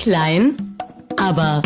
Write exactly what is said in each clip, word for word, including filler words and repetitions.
Klein, aber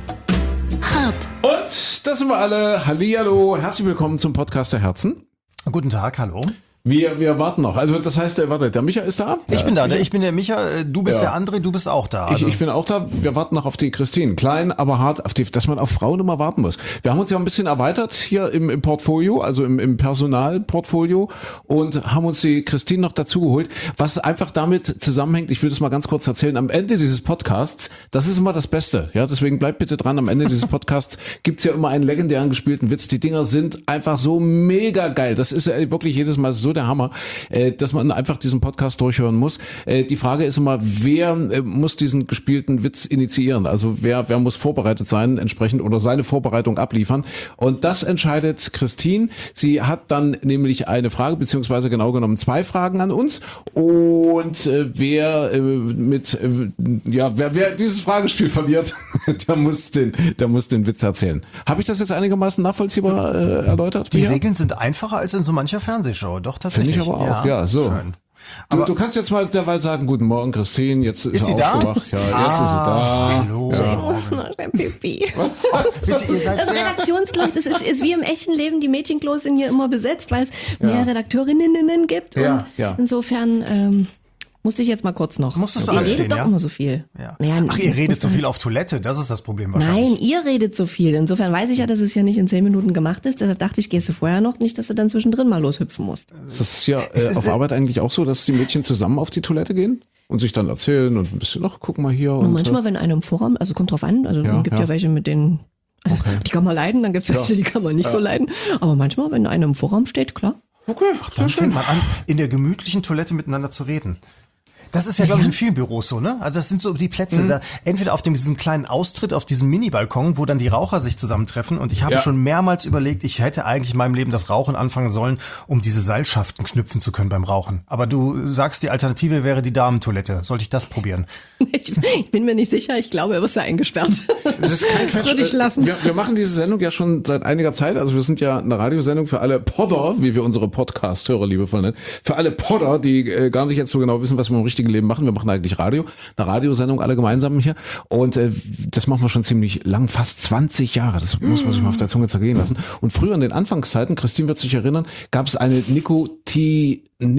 hart. Und da sind wir alle. Hallihallo, herzlich willkommen zum Podcast der Herzen. Guten Tag, hallo. Wir, wir warten noch. Also das heißt, äh, warte, der Micha ist da? Ich ja, bin da, ich bin der Micha, du bist ja. der André, du bist auch da. Also ich, ich bin auch da. Wir warten noch auf die Christine. Klein, aber hart, auf die, dass man auf Frauen immer warten muss. Wir haben uns ja ein bisschen erweitert hier im, im Portfolio, also im, im Personalportfolio und haben uns die Christine noch dazu geholt, was einfach damit zusammenhängt, ich will das mal ganz kurz erzählen, am Ende dieses Podcasts, das ist immer das Beste. Ja, deswegen bleibt bitte dran, am Ende dieses Podcasts gibt's ja immer einen legendären gespielten Witz. Die Dinger sind einfach so mega geil. Das ist ja wirklich jedes Mal so der Hammer, dass man einfach diesen Podcast durchhören muss. Die Frage ist immer, wer muss diesen gespielten Witz initiieren? Also wer wer muss vorbereitet sein entsprechend oder seine Vorbereitung abliefern? Und das entscheidet Christine. Sie hat dann nämlich eine Frage, beziehungsweise genau genommen zwei Fragen an uns. Und äh, wer äh, mit äh, ja wer wer dieses Fragespiel verliert, der muss den der muss den Witz erzählen. Habe ich das jetzt einigermaßen nachvollziehbar äh, erläutert? Die Micha? Regeln sind einfacher als in so mancher Fernsehshow. Doch, tatsächlich. Finde ich aber auch. Ja, ja so. Schön. Du, Aber du kannst jetzt mal derweil sagen, guten Morgen, Christine, jetzt ist, Ist er sie da? aufgewacht. Ja, jetzt Ah, ist sie da. hallo. Ja. Ich muss noch ein Pipi. Bitte, ihr seid Das sehr... Redaktionsklo, das ist, ist wie im echten Leben, die Mädchenklos sind hier immer besetzt, weil es mehr Redakteurinnen gibt. Ja, und ja. insofern ähm, musste ich jetzt mal kurz noch. Musstest du ihr anstehen, redet doch ja? immer so viel. Ja. Naja, Ach, ihr redet so muss- viel auf Toilette, das ist das Problem wahrscheinlich. Nein, ihr redet so viel. Insofern weiß ich ja, dass es ja nicht in zehn Minuten gemacht ist. Deshalb dachte ich, gehst du vorher noch, nicht, dass du dann zwischendrin mal loshüpfen musst. Ist das ja Es äh, ist- auf Arbeit eigentlich auch so, dass die Mädchen zusammen auf die Toilette gehen und sich dann erzählen und ein bisschen, ach, guck mal hier. Und Und, manchmal, wenn einer im Vorraum, also kommt drauf an, also Ja, es gibt ja. ja. welche, mit denen, also die kann man leiden, dann gibt es welche, die kann man nicht so leiden. Aber manchmal, wenn einer im Vorraum steht, klar. okay, Dann fängt man an, in der gemütlichen Toilette miteinander zu reden. Das ist ja, glaube ich, in vielen Büros so, ne? Also das sind so die Plätze, Mhm. da, entweder auf dem, diesem kleinen Austritt, auf diesem Mini-Balkon, wo dann die Raucher sich zusammentreffen. Und ich habe Ja. schon mehrmals überlegt, ich hätte eigentlich in meinem Leben das Rauchen anfangen sollen, um diese Seilschaften knüpfen zu können beim Rauchen. Aber du sagst, die Alternative wäre die Damentoilette. Sollte ich das probieren? Ich, ich bin mir nicht sicher, ich glaube, er ist da eingesperrt. Das ist kein Das Quatsch. würde ich lassen. Wir, wir machen diese Sendung ja schon seit einiger Zeit. Also wir sind ja eine Radiosendung für alle Podder, wie wir unsere Podcast-Hörer liebevoll nennen. Für alle Podder, die äh, gar nicht jetzt so genau wissen, was wir im richtigen Leben machen. Wir machen eigentlich Radio, eine Radiosendung, alle gemeinsam hier. Und äh, das machen wir schon ziemlich lang, fast zwanzig Jahre. Das muss man sich mal auf der Zunge zergehen lassen. Und früher in den Anfangszeiten, Christine wird sich erinnern, gab es eine Nikotin...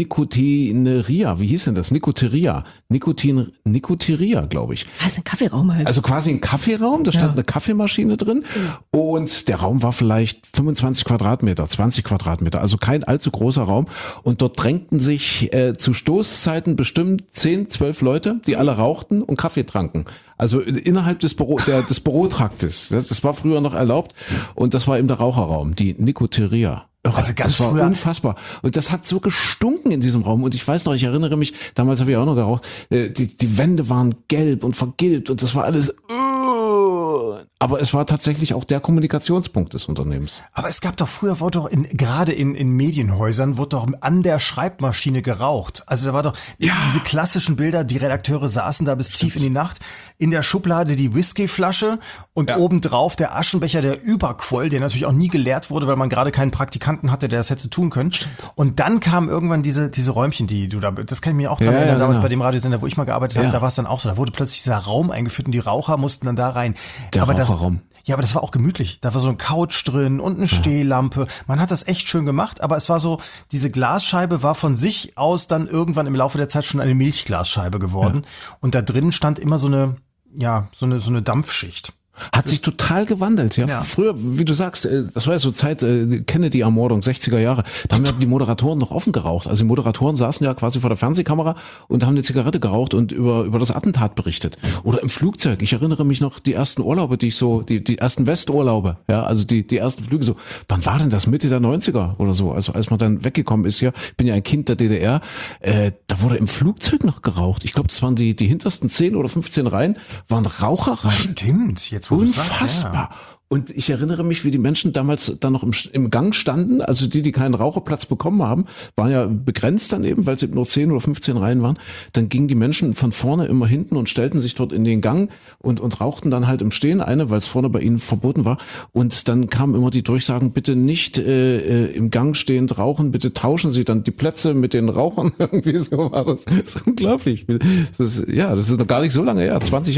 Nikotineria, wie hieß denn das? Nikoteria. Nikotin, Nikoteria, glaube ich. Das ist ein Kaffeeraum halt. Also quasi ein Kaffeeraum, da stand eine Kaffeemaschine drin und der Raum war vielleicht fünfundzwanzig Quadratmeter, zwanzig Quadratmeter, also kein allzu großer Raum und dort drängten sich äh, zu Stoßzeiten bestimmt zehn, zwölf Leute, die alle rauchten und Kaffee tranken. Also innerhalb des Büro, der, des Bürotraktes. Das, das war früher noch erlaubt und das war eben der Raucherraum, die Nikoteria. Irre. Also ganz das war früher- unfassbar. Und das hat so gestunken in diesem Raum. Und ich weiß noch, ich erinnere mich, damals habe ich auch noch geraucht, äh, die, die Wände waren gelb und vergilbt und das war alles. Uh, aber es war tatsächlich auch der Kommunikationspunkt des Unternehmens. Aber es gab doch früher, wurde doch in, gerade in, in Medienhäusern, wurde doch an der Schreibmaschine geraucht. Also da war doch Ja. diese klassischen Bilder, die Redakteure saßen da bis tief in die Nacht, in der Schublade die Whiskyflasche und Ja. obendrauf der Aschenbecher, der überquoll, der natürlich auch nie geleert wurde, weil man gerade keinen Praktikanten hatte, der das hätte tun können. Und dann kamen irgendwann diese, diese Räumchen, die du da, das kann ich mir auch dran Ja, erinnern, ja, damals genau. bei dem Radiosender, wo ich mal gearbeitet habe, Ja. da war es dann auch so, da wurde plötzlich dieser Raum eingeführt und die Raucher mussten dann da rein. Der Aber das, Raucherraum. ja, aber das war auch gemütlich. Da war so eine Couch drin und eine Stehlampe. Man hat das echt schön gemacht, aber es war so, diese Glasscheibe war von sich aus dann irgendwann im Laufe der Zeit schon eine Milchglasscheibe geworden. Und da drin stand immer so eine, ja, so eine, so eine Dampfschicht. Hat sich total gewandelt, ja. Ja. Früher, wie du sagst, äh, das war ja so Zeit, äh, Kennedy-Ermordung, sechziger Jahre, da haben ja die Moderatoren noch offen geraucht. Also die Moderatoren saßen ja quasi vor der Fernsehkamera und haben eine Zigarette geraucht und über über das Attentat berichtet. Oder im Flugzeug. Ich erinnere mich noch, die ersten Urlaube, die ich so, die die ersten Westurlaube, ja, also die die ersten Flüge so, wann war denn das? Mitte der neunziger oder so? Also als man dann weggekommen ist hier, ich bin ja ein Kind der D D R, äh, da wurde im Flugzeug noch geraucht. Ich glaube, das waren die die hintersten zehn oder fünfzehn Reihen, waren Raucherreihen. Stimmt, jetzt wo du sagst, Unfassbar. ja. Und ich erinnere mich, wie die Menschen damals dann noch im, im Gang standen, also die, die keinen Raucherplatz bekommen haben, waren ja begrenzt dann eben, weil es eben nur zehn oder fünfzehn Reihen waren. Dann gingen die Menschen von vorne immer hinten und stellten sich dort in den Gang und, und rauchten dann halt im Stehen eine, weil es vorne bei ihnen verboten war. Und dann kamen immer die Durchsagen, bitte nicht äh, äh, im Gang stehend rauchen, bitte tauschen Sie dann die Plätze mit den Rauchern. Irgendwie so war das. Das ist unglaublich. Das ist, ja, das ist noch gar nicht so lange her, zwanzig Jahre.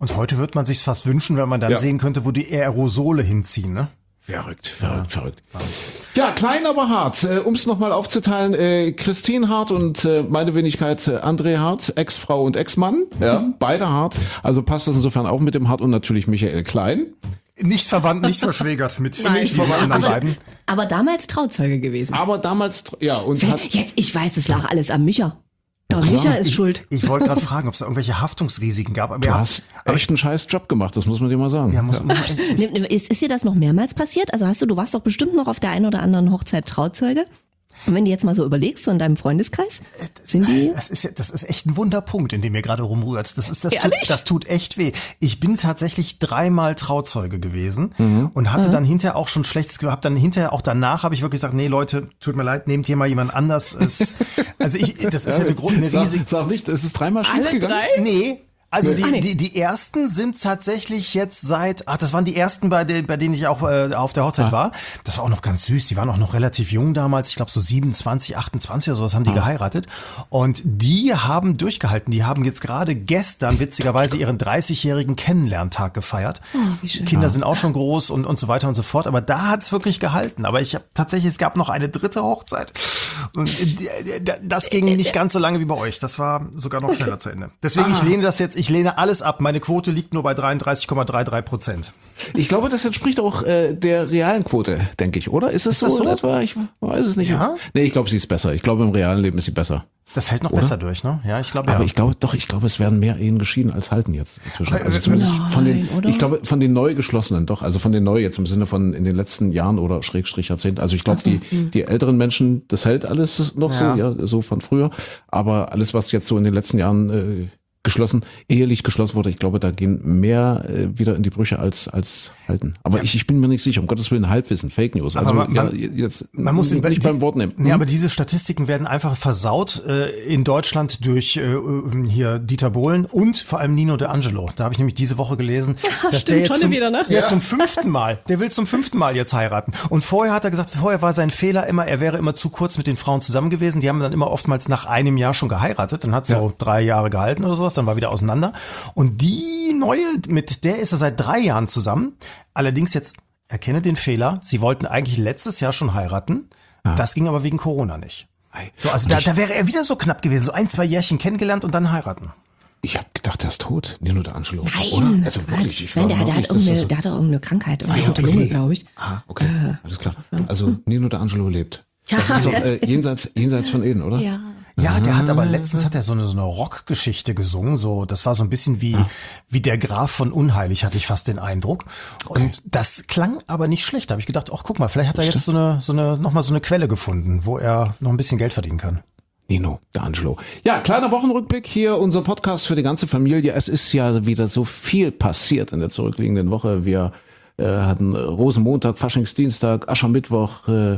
Und heute wird man sich's fast wünschen, wenn man dann Ja. sehen könnte, wo die Aerosole hinziehen, ne? Verrückt, verrückt, verrückt. Ja, klein, aber hart. Äh, um es nochmal aufzuteilen, äh, Christine Hart und äh, meine Wenigkeit äh, André Hart, Ex-Frau und Ex-Mann. Ja, beide hart. Also passt das insofern auch mit dem Hart und natürlich Michael Klein. Nicht verwandt, nicht verschwägert mit Nein. nicht verwandten Aber- beiden. Aber damals Trauzeuge gewesen. Aber damals, ja, und hat... Jetzt, ich weiß, das lag alles am Micha. Der Micha ist schuld. Ich wollte gerade fragen, ob es da irgendwelche Haftungsrisiken gab. Aber Du ja, hast echt einen scheiß Job gemacht, das muss man dir mal sagen. ja, muss, muss, Nimm- nimm- Ist, ist dir das noch mehrmals passiert? Also hast du, du warst doch bestimmt noch auf der einen oder anderen Hochzeit Trauzeuge. Und wenn du jetzt mal so überlegst, so in deinem Freundeskreis, sind die... Das ist, ja- das ist echt ein Wunderpunkt, in dem ihr gerade rumrührt. Das ist, das tut, Ehrlich? das tut echt weh. Ich bin tatsächlich dreimal Trauzeuge gewesen und hatte dann hinterher auch schon schlechtes Gefühl. Hab dann hinterher auch danach habe ich wirklich gesagt, nee Leute, tut mir leid, nehmt hier mal jemand anders. Es, also ich, das ist ja eine Grund, eine riesige. Sag, sag nicht, es ist dreimal schief Alle gegangen. drei? Nee. Also die, Ah, nee. die, die ersten sind tatsächlich jetzt seit, ach, das waren die ersten, bei, den, bei denen ich auch äh, auf der Hochzeit war. Das war auch noch ganz süß. Die waren auch noch relativ jung damals. Ich glaube so siebenundzwanzig, achtundzwanzig oder sowas haben die geheiratet. Und die haben durchgehalten. Die haben jetzt gerade gestern witzigerweise ihren dreißigjährigen Kennenlerntag gefeiert. wie schön. Kinder sind auch schon groß und, und so weiter und so fort. Aber da hat's wirklich gehalten. Aber ich habe tatsächlich, es gab noch eine dritte Hochzeit. Und äh, das ging nicht ganz so lange wie bei euch. Das war sogar noch schneller zu Ende. Deswegen, ich lehne das jetzt, ich lehne alles ab. Meine Quote liegt nur bei dreiunddreißig Komma dreiunddreißig Prozent. Ich glaube, das entspricht auch äh, der realen Quote, denke ich, oder? Ist es so, das so? in etwa? Ich weiß es nicht. Ja? Nee, ich glaube, sie ist besser. Ich glaube, im realen Leben ist sie besser. Das hält noch besser durch, ne? Ja, ich glaube ja. Aber ich glaube, doch, ich glaube, es werden mehr Ehen geschieden als halten jetzt inzwischen. Aber, Also äh, zumindest von den, nein, oder? ich glaube, von den neu geschlossenen, doch, also von den neu jetzt im Sinne von in den letzten Jahren oder Schrägstrich Jahrzehnten. Also ich glaube, die, die älteren Menschen, das hält alles noch Ja. so, ja, so von früher. Aber alles, was jetzt so in den letzten Jahren äh, geschlossen, ehelich geschlossen wurde, ich glaube, da gehen mehr äh, wieder in die Brüche als als halten. Aber ich, ich bin mir nicht sicher, um Gottes Willen, Halbwissen, Fake News. Also Aber man- ja, jetzt Man muss nicht, ihn- nicht beim Wort nehmen. Nee, aber diese Statistiken werden einfach versaut äh, in Deutschland durch äh, hier Dieter Bohlen und vor allem Nino De Angelo. Da habe ich nämlich diese Woche gelesen, dass stimmt, der jetzt schon zum, wieder, ne? ja, zum fünften Mal, der will zum fünften Mal jetzt heiraten. Und vorher hat er gesagt, vorher war sein Fehler immer, er wäre immer zu kurz mit den Frauen zusammen gewesen. Die haben dann immer oftmals nach einem Jahr schon geheiratet. Dann hat so drei Jahre gehalten oder sowas, dann war wieder auseinander. Und die neue, mit der ist er seit drei Jahren zusammen. Allerdings jetzt erkenne den Fehler. Sie wollten eigentlich letztes Jahr schon heiraten. Das ging aber wegen Corona nicht. So, also da, da wäre er wieder so knapp gewesen. So ein, zwei Jährchen kennengelernt und dann heiraten. Ich habe gedacht, der ist tot. Nino De Angelo. Nein, Oder? Also wirklich, ich Nein, der, war der, hat wirklich, dass irgendeine, das der hat auch irgendeine Krankheit, Ah, irgendwie so okay. eine Lunge, glaube ich. Ah, okay, alles klar. Also Nino De Angelo lebt. Das ist doch äh, jenseits, jenseits von Eden, oder? Ja. Ja, der hat aber letztens hat er so eine, so eine Rockgeschichte gesungen, so, das war so ein bisschen wie, wie der Graf von Unheilig, hatte ich fast den Eindruck. Und das klang aber nicht schlecht. Da habe ich gedacht, ach, guck mal, vielleicht hat er jetzt so eine, so eine, nochmal so eine Quelle gefunden, wo er noch ein bisschen Geld verdienen kann. Nino De Angelo. Ja, kleiner Wochenrückblick hier, unser Podcast für die ganze Familie. Es ist ja wieder so viel passiert in der zurückliegenden Woche. Wir äh, hatten Rosenmontag, Faschingsdienstag, Aschermittwoch. Äh,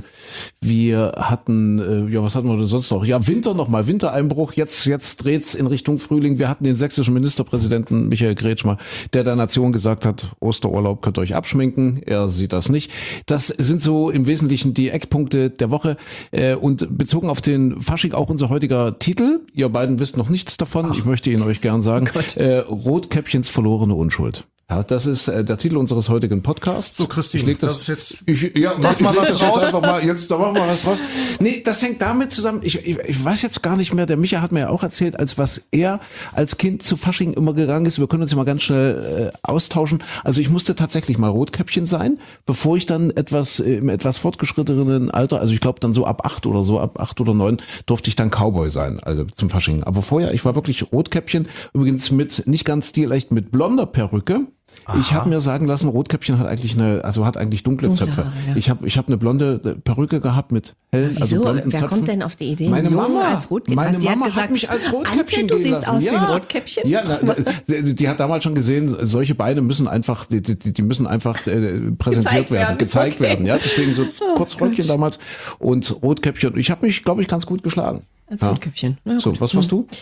wir hatten, äh, ja, was hatten wir denn sonst noch? Ja, Winter nochmal, Wintereinbruch. Jetzt, jetzt dreht's in Richtung Frühling. Wir hatten den sächsischen Ministerpräsidenten Michael Kretschmer, der der Nation gesagt hat, Osterurlaub könnt ihr euch abschminken. Er sieht das nicht. Das sind so im Wesentlichen die Eckpunkte der Woche. Äh, und bezogen auf den Fasching auch unser heutiger Titel. Ihr beiden wisst noch nichts davon. Ich möchte ihn euch gern sagen. Äh, Rotkäppchens verlorene Unschuld. Ja, das ist äh, der Titel unseres heutigen Podcasts. So, Christine, ich leg das, das ist jetzt- Ich, ja, Mach ich mal leg was das draus. Jetzt einfach mal, jetzt, da machen wir was raus. Nee, das hängt damit zusammen, ich, ich, ich weiß jetzt gar nicht mehr, der Micha hat mir ja auch erzählt, als was er als Kind zu Fasching immer gegangen ist. Wir können uns ja mal ganz schnell äh, austauschen. Also ich musste tatsächlich mal Rotkäppchen sein, bevor ich dann etwas äh, im etwas fortgeschrittenen Alter, also ich glaube dann so ab acht oder so, ab acht oder neun, durfte ich dann Cowboy sein, also zum Fasching. Aber vorher, ich war wirklich Rotkäppchen, übrigens mit, nicht ganz stilecht, mit blonder Perücke. Ich habe mir sagen lassen, Rotkäppchen hat eigentlich eine, also hat eigentlich dunkle Dunkle Zöpfe. Haare, ja. Ich habe ich hab eine blonde Perücke gehabt mit hellen, Wieso? also blonden Wer Zöpfen. kommt denn auf die Idee, Meine einen Jungen Mama, als Rotkäppchen? meine Was, die hat Mama gesagt, hat mich als Rotkäppchen Antje, du gehen siehst lassen. aus wie ein ja. Rotkäppchen? Ja, na, die, die hat damals schon gesehen, solche Beine müssen einfach, die, die, die müssen einfach äh, präsentiert Gezeigt werden, werden. gezeigt Okay. werden. Ja, deswegen so kurz Röckchen damals und Rotkäppchen. Ich habe mich, glaube ich, ganz gut geschlagen. Als Ja. Rotkäppchen. Na So, gut. was warst du? Das,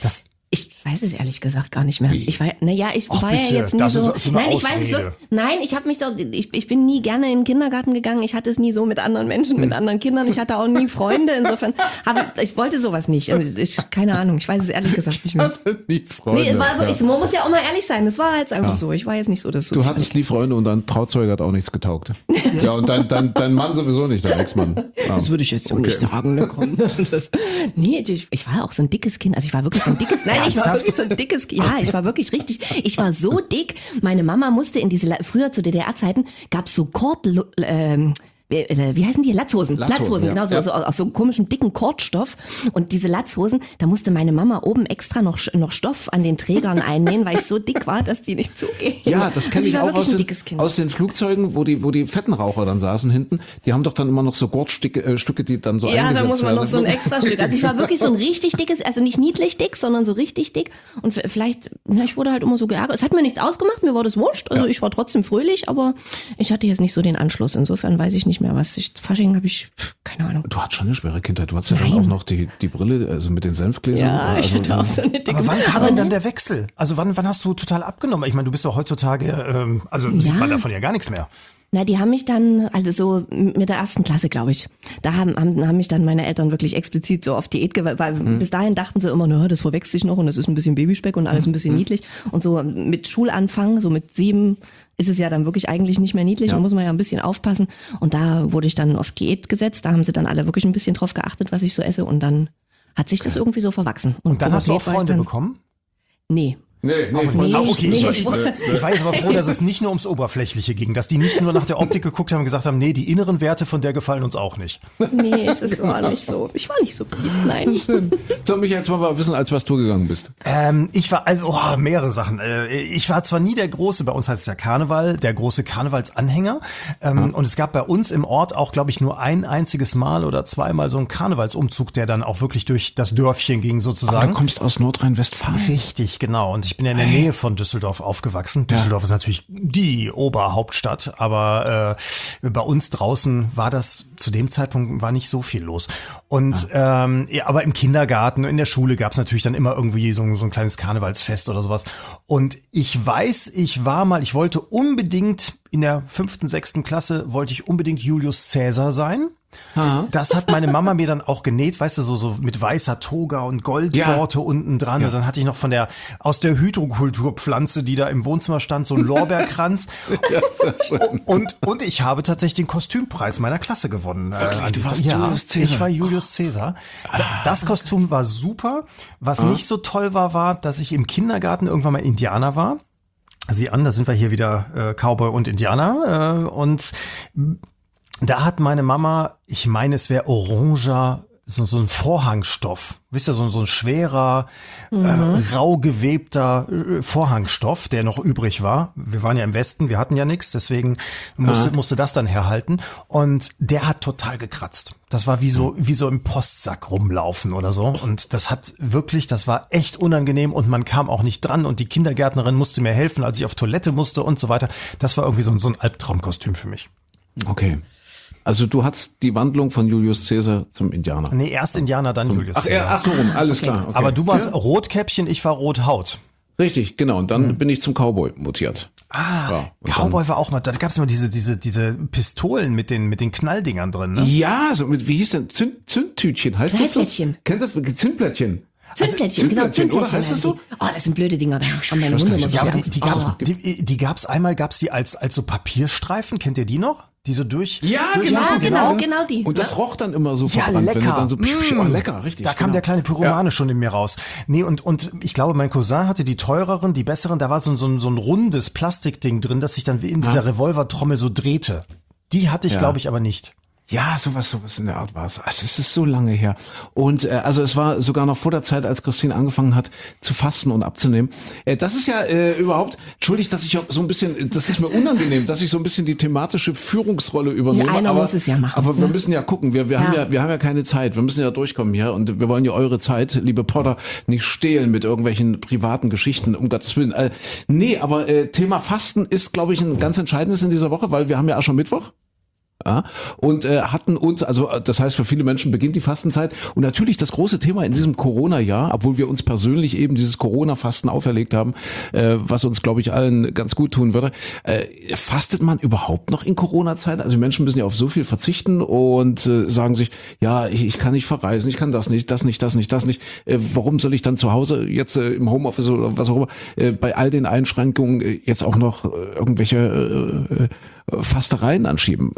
Ich weiß es ehrlich gesagt gar nicht mehr. Wie? Ich war, naja, ich Ach, war bitte, ja jetzt nie das ist so. so eine nein, ich weiß es Ausrede. wirklich. Nein, ich habe mich doch. Ich, ich bin nie gerne in den Kindergarten gegangen. Ich hatte es nie so mit anderen Menschen, Hm. mit anderen Kindern. Ich hatte auch nie Freunde. Insofern, hab, ich wollte sowas nicht. Also ich, keine Ahnung. Ich weiß es ehrlich gesagt nicht mehr. Hatte nie Freunde. Nee, es war wirklich, ja. man muss ja auch mal ehrlich sein. Das war jetzt einfach so. Ich war jetzt nicht so das. Du hattest nie Freunde und dein Trauzeuge hat auch nichts getaugt. Ja, und dein, dein, dein Mann sowieso nicht, dein Ex-Mann. Ja. Das würde ich jetzt so nicht sagen. Ne? Komm, das, nee, ich, ich war auch so ein dickes Kind. Also ich war wirklich so ein dickes. Nein, ich war wirklich so ein dickes. Ja, ich war wirklich richtig. Ich war so dick. Meine Mama musste in diese früher zu D D R-Zeiten gab's so Kord. Ähm, wie heißen die? Latzhosen. Latzhosen, Latzhosen, ja. genau, so, Ja. so, aus so einem komischen dicken Kordstoff. Und diese Latzhosen, da musste meine Mama oben extra noch, noch Stoff an den Trägern einnähen, weil ich so dick war, dass die nicht zugehen. Ja, das kenne Also ich war auch wirklich aus ein den, dickes Kind. aus den Flugzeugen, wo die, wo die fetten Raucher dann saßen hinten. Die haben doch dann immer noch so Gurtstücke, äh, Stücke, die dann so Ja, eingesetzt da muss man werden. noch so ein extra Stück. Also ich war wirklich so ein richtig dickes, also nicht niedlich dick, sondern so richtig dick. Und v- vielleicht, ja, ich wurde halt immer so geärgert. Es hat mir nichts ausgemacht, mir war das wurscht. Also ich war trotzdem fröhlich, aber ich hatte jetzt nicht so den Anschluss. Insofern weiß ich nicht mehr, was ich, Fasching habe ich, pff, keine Ahnung. Du hattest schon eine schwere Kindheit. Du hattest ja dann Nein. auch noch die, die Brille, also mit den Senfgläsern. Ja, ich also, hatte auch so eine dicke. Aber wann kam aber denn dann der Wechsel? Also wann, wann hast du total abgenommen? Ich meine, du bist doch heutzutage, ähm, also sieht Ja. man davon ja gar nichts mehr. Na, die haben mich dann, also so mit der ersten Klasse, glaube ich. Da haben, haben, haben mich dann meine Eltern wirklich explizit so auf Diät gewählt, weil bis dahin dachten sie immer, na, das verwechselt sich noch und das ist ein bisschen Babyspeck und alles ein bisschen niedlich. Und so mit Schulanfang, so mit sieben, ist es ja dann wirklich eigentlich nicht mehr niedlich, Ja. da muss man ja ein bisschen aufpassen. Und da wurde ich dann auf Diät gesetzt, da haben sie dann alle wirklich ein bisschen drauf geachtet, was ich so esse und dann hat sich das irgendwie so verwachsen. Und dann hast du auch Pubertät war ich Freunde dann- bekommen? Nee. Nee, nee, nee, Ah, okay, nee, ich, ich- ich, ich war jetzt aber froh, dass es nicht nur ums Oberflächliche ging, dass die nicht nur nach der Optik geguckt haben und gesagt haben, nee, die inneren Werte von der gefallen uns auch nicht. Nee, es ist- war nicht so. Ich war nicht so beliebt, nein. So, mich jetzt mal wissen, als was du gegangen bist. Ähm, ich war, also oh, mehrere Sachen. Äh, ich war zwar nie der große, bei uns heißt es ja Karneval, der große Karnevalsanhänger. Ähm, Und es gab bei uns im Ort auch, glaube ich, nur ein einziges Mal oder zweimal so einen Karnevalsumzug, der dann auch wirklich durch das Dörfchen ging Aber sozusagen. du kommst aus Nordrhein-Westfalen. Richtig, genau. Und ich bin ja in der Nähe von Düsseldorf aufgewachsen. Düsseldorf ist natürlich die Oberhauptstadt, aber äh, bei uns draußen war das zu dem Zeitpunkt war nicht so viel los. Und ähm, ja, aber im Kindergarten, in der Schule gab es natürlich dann immer irgendwie so, so ein kleines Karnevalsfest oder sowas. Und ich weiß, ich war mal, ich wollte unbedingt in der fünften, sechsten Klasse wollte ich unbedingt Julius Caesar sein. Das hat meine Mama mir dann auch genäht, weißt du, so, so mit weißer Toga und Goldworte unten dran. Und dann hatte ich noch von der, aus der Hydrokulturpflanze, die da im Wohnzimmer stand, so einen Lorbeerkranz. und, und ich habe tatsächlich den Kostümpreis meiner Klasse gewonnen. Wirklich? Äh, Du warst ja, Julius Caesar? ich war Julius Caesar. Da, das Kostüm war super. Was nicht so toll war, war, dass ich im Kindergarten irgendwann mal Indianer war. Sieh an, da sind wir hier wieder äh, Cowboy und Indianer. Äh, und da hat meine Mama, ich meine, es wäre oranger, so, so ein Vorhangstoff. Wisst ihr, so, so ein schwerer, äh, rau gewebter äh, Vorhangstoff, der noch übrig war. Wir waren ja im Westen, wir hatten ja nichts, deswegen musste, musste das dann herhalten. Und der hat total gekratzt. Das war wie so, wie so im Postsack rumlaufen oder so. Und das hat wirklich, das war echt unangenehm und man kam auch nicht dran und die Kindergärtnerin musste mir helfen, als ich auf Toilette musste und so weiter. Das war irgendwie so, so ein Albtraumkostüm für mich. Okay. Also du hattest die Wandlung von Julius Caesar zum Indianer. Nee, erst Indianer, dann Julius Ach, Caesar. er, ach so rum, alles klar. Okay. Aber du warst Sehr- Rotkäppchen, ich war Rothaut. Richtig, genau. Und dann bin ich zum Cowboy mutiert. Ah, Ja, und Cowboy war auch mal, da gab es immer diese, diese, diese Pistolen mit den, mit den Knalldingern drin, ne? Ja, so mit, wie hieß denn? Zünd, Zündtütchen, heißt das so? Zündplättchen. Kennst du Zündplättchen? Zündplättchen, genau, Zündplättchen, oder? Zündplättchen. Heißt das heißen so? die. Oh, das sind blöde Dinger, da haben meine weiß Hunde gar immer nicht. so Ja, aber die, Angst. die gab's, Oh. die, die gab's einmal, gab's die als, als so Papierstreifen, kennt ihr die noch? Die so durch, Ja, durch Ja, genau, genau die. Und das roch dann immer so Ja, verbrannt, wenn du lecker. dann so, psch, psch, oh, Mm. lecker, richtig. Da kam genau. der kleine Pyromane schon in mir raus. Nee, und, und ich glaube, mein Cousin hatte die teureren, die besseren, da war so, ein- so, ein- so ein rundes Plastikding drin, das sich dann wie in dieser Revolvertrommel so drehte. Die hatte ich, Ja. glaube ich, aber nicht. Ja, sowas, sowas in der Art war es. Also es ist so lange her. Und äh, also es war sogar noch vor der Zeit, als Christine angefangen hat zu fasten und abzunehmen. Äh, das ist ja äh, überhaupt, entschuldigt, dass ich auch so ein bisschen, das ist mir unangenehm, dass ich so ein bisschen die thematische Führungsrolle übernehme. Ja, einer aber, muss es ja machen, Aber wir ne? müssen ja gucken. Wir, wir Ja. haben ja, wir haben ja keine Zeit. Wir müssen ja durchkommen hier und wir wollen ja eure Zeit, liebe Potter, nicht stehlen mit irgendwelchen privaten Geschichten, um Gottes Willen. Äh, nee, aber äh, Thema Fasten ist, glaube ich, ein ganz entscheidendes in dieser Woche, weil wir haben ja Aschermittwoch. Ja, und äh, hatten uns, also das heißt für viele Menschen beginnt die Fastenzeit und natürlich das große Thema in diesem Corona-Jahr, obwohl wir uns persönlich eben dieses Corona-Fasten auferlegt haben, äh, was uns glaube ich allen ganz gut tun würde. Äh, fastet man überhaupt noch in Corona-Zeit? Also die Menschen müssen ja auf so viel verzichten und äh, sagen sich, ja, ich, ich kann nicht verreisen, ich kann das nicht, das nicht, das nicht, das nicht. Äh, warum soll ich dann zu Hause jetzt äh, im Homeoffice oder was auch immer äh, bei all den Einschränkungen äh, jetzt auch noch äh, irgendwelche äh, äh, Fastereien anschieben?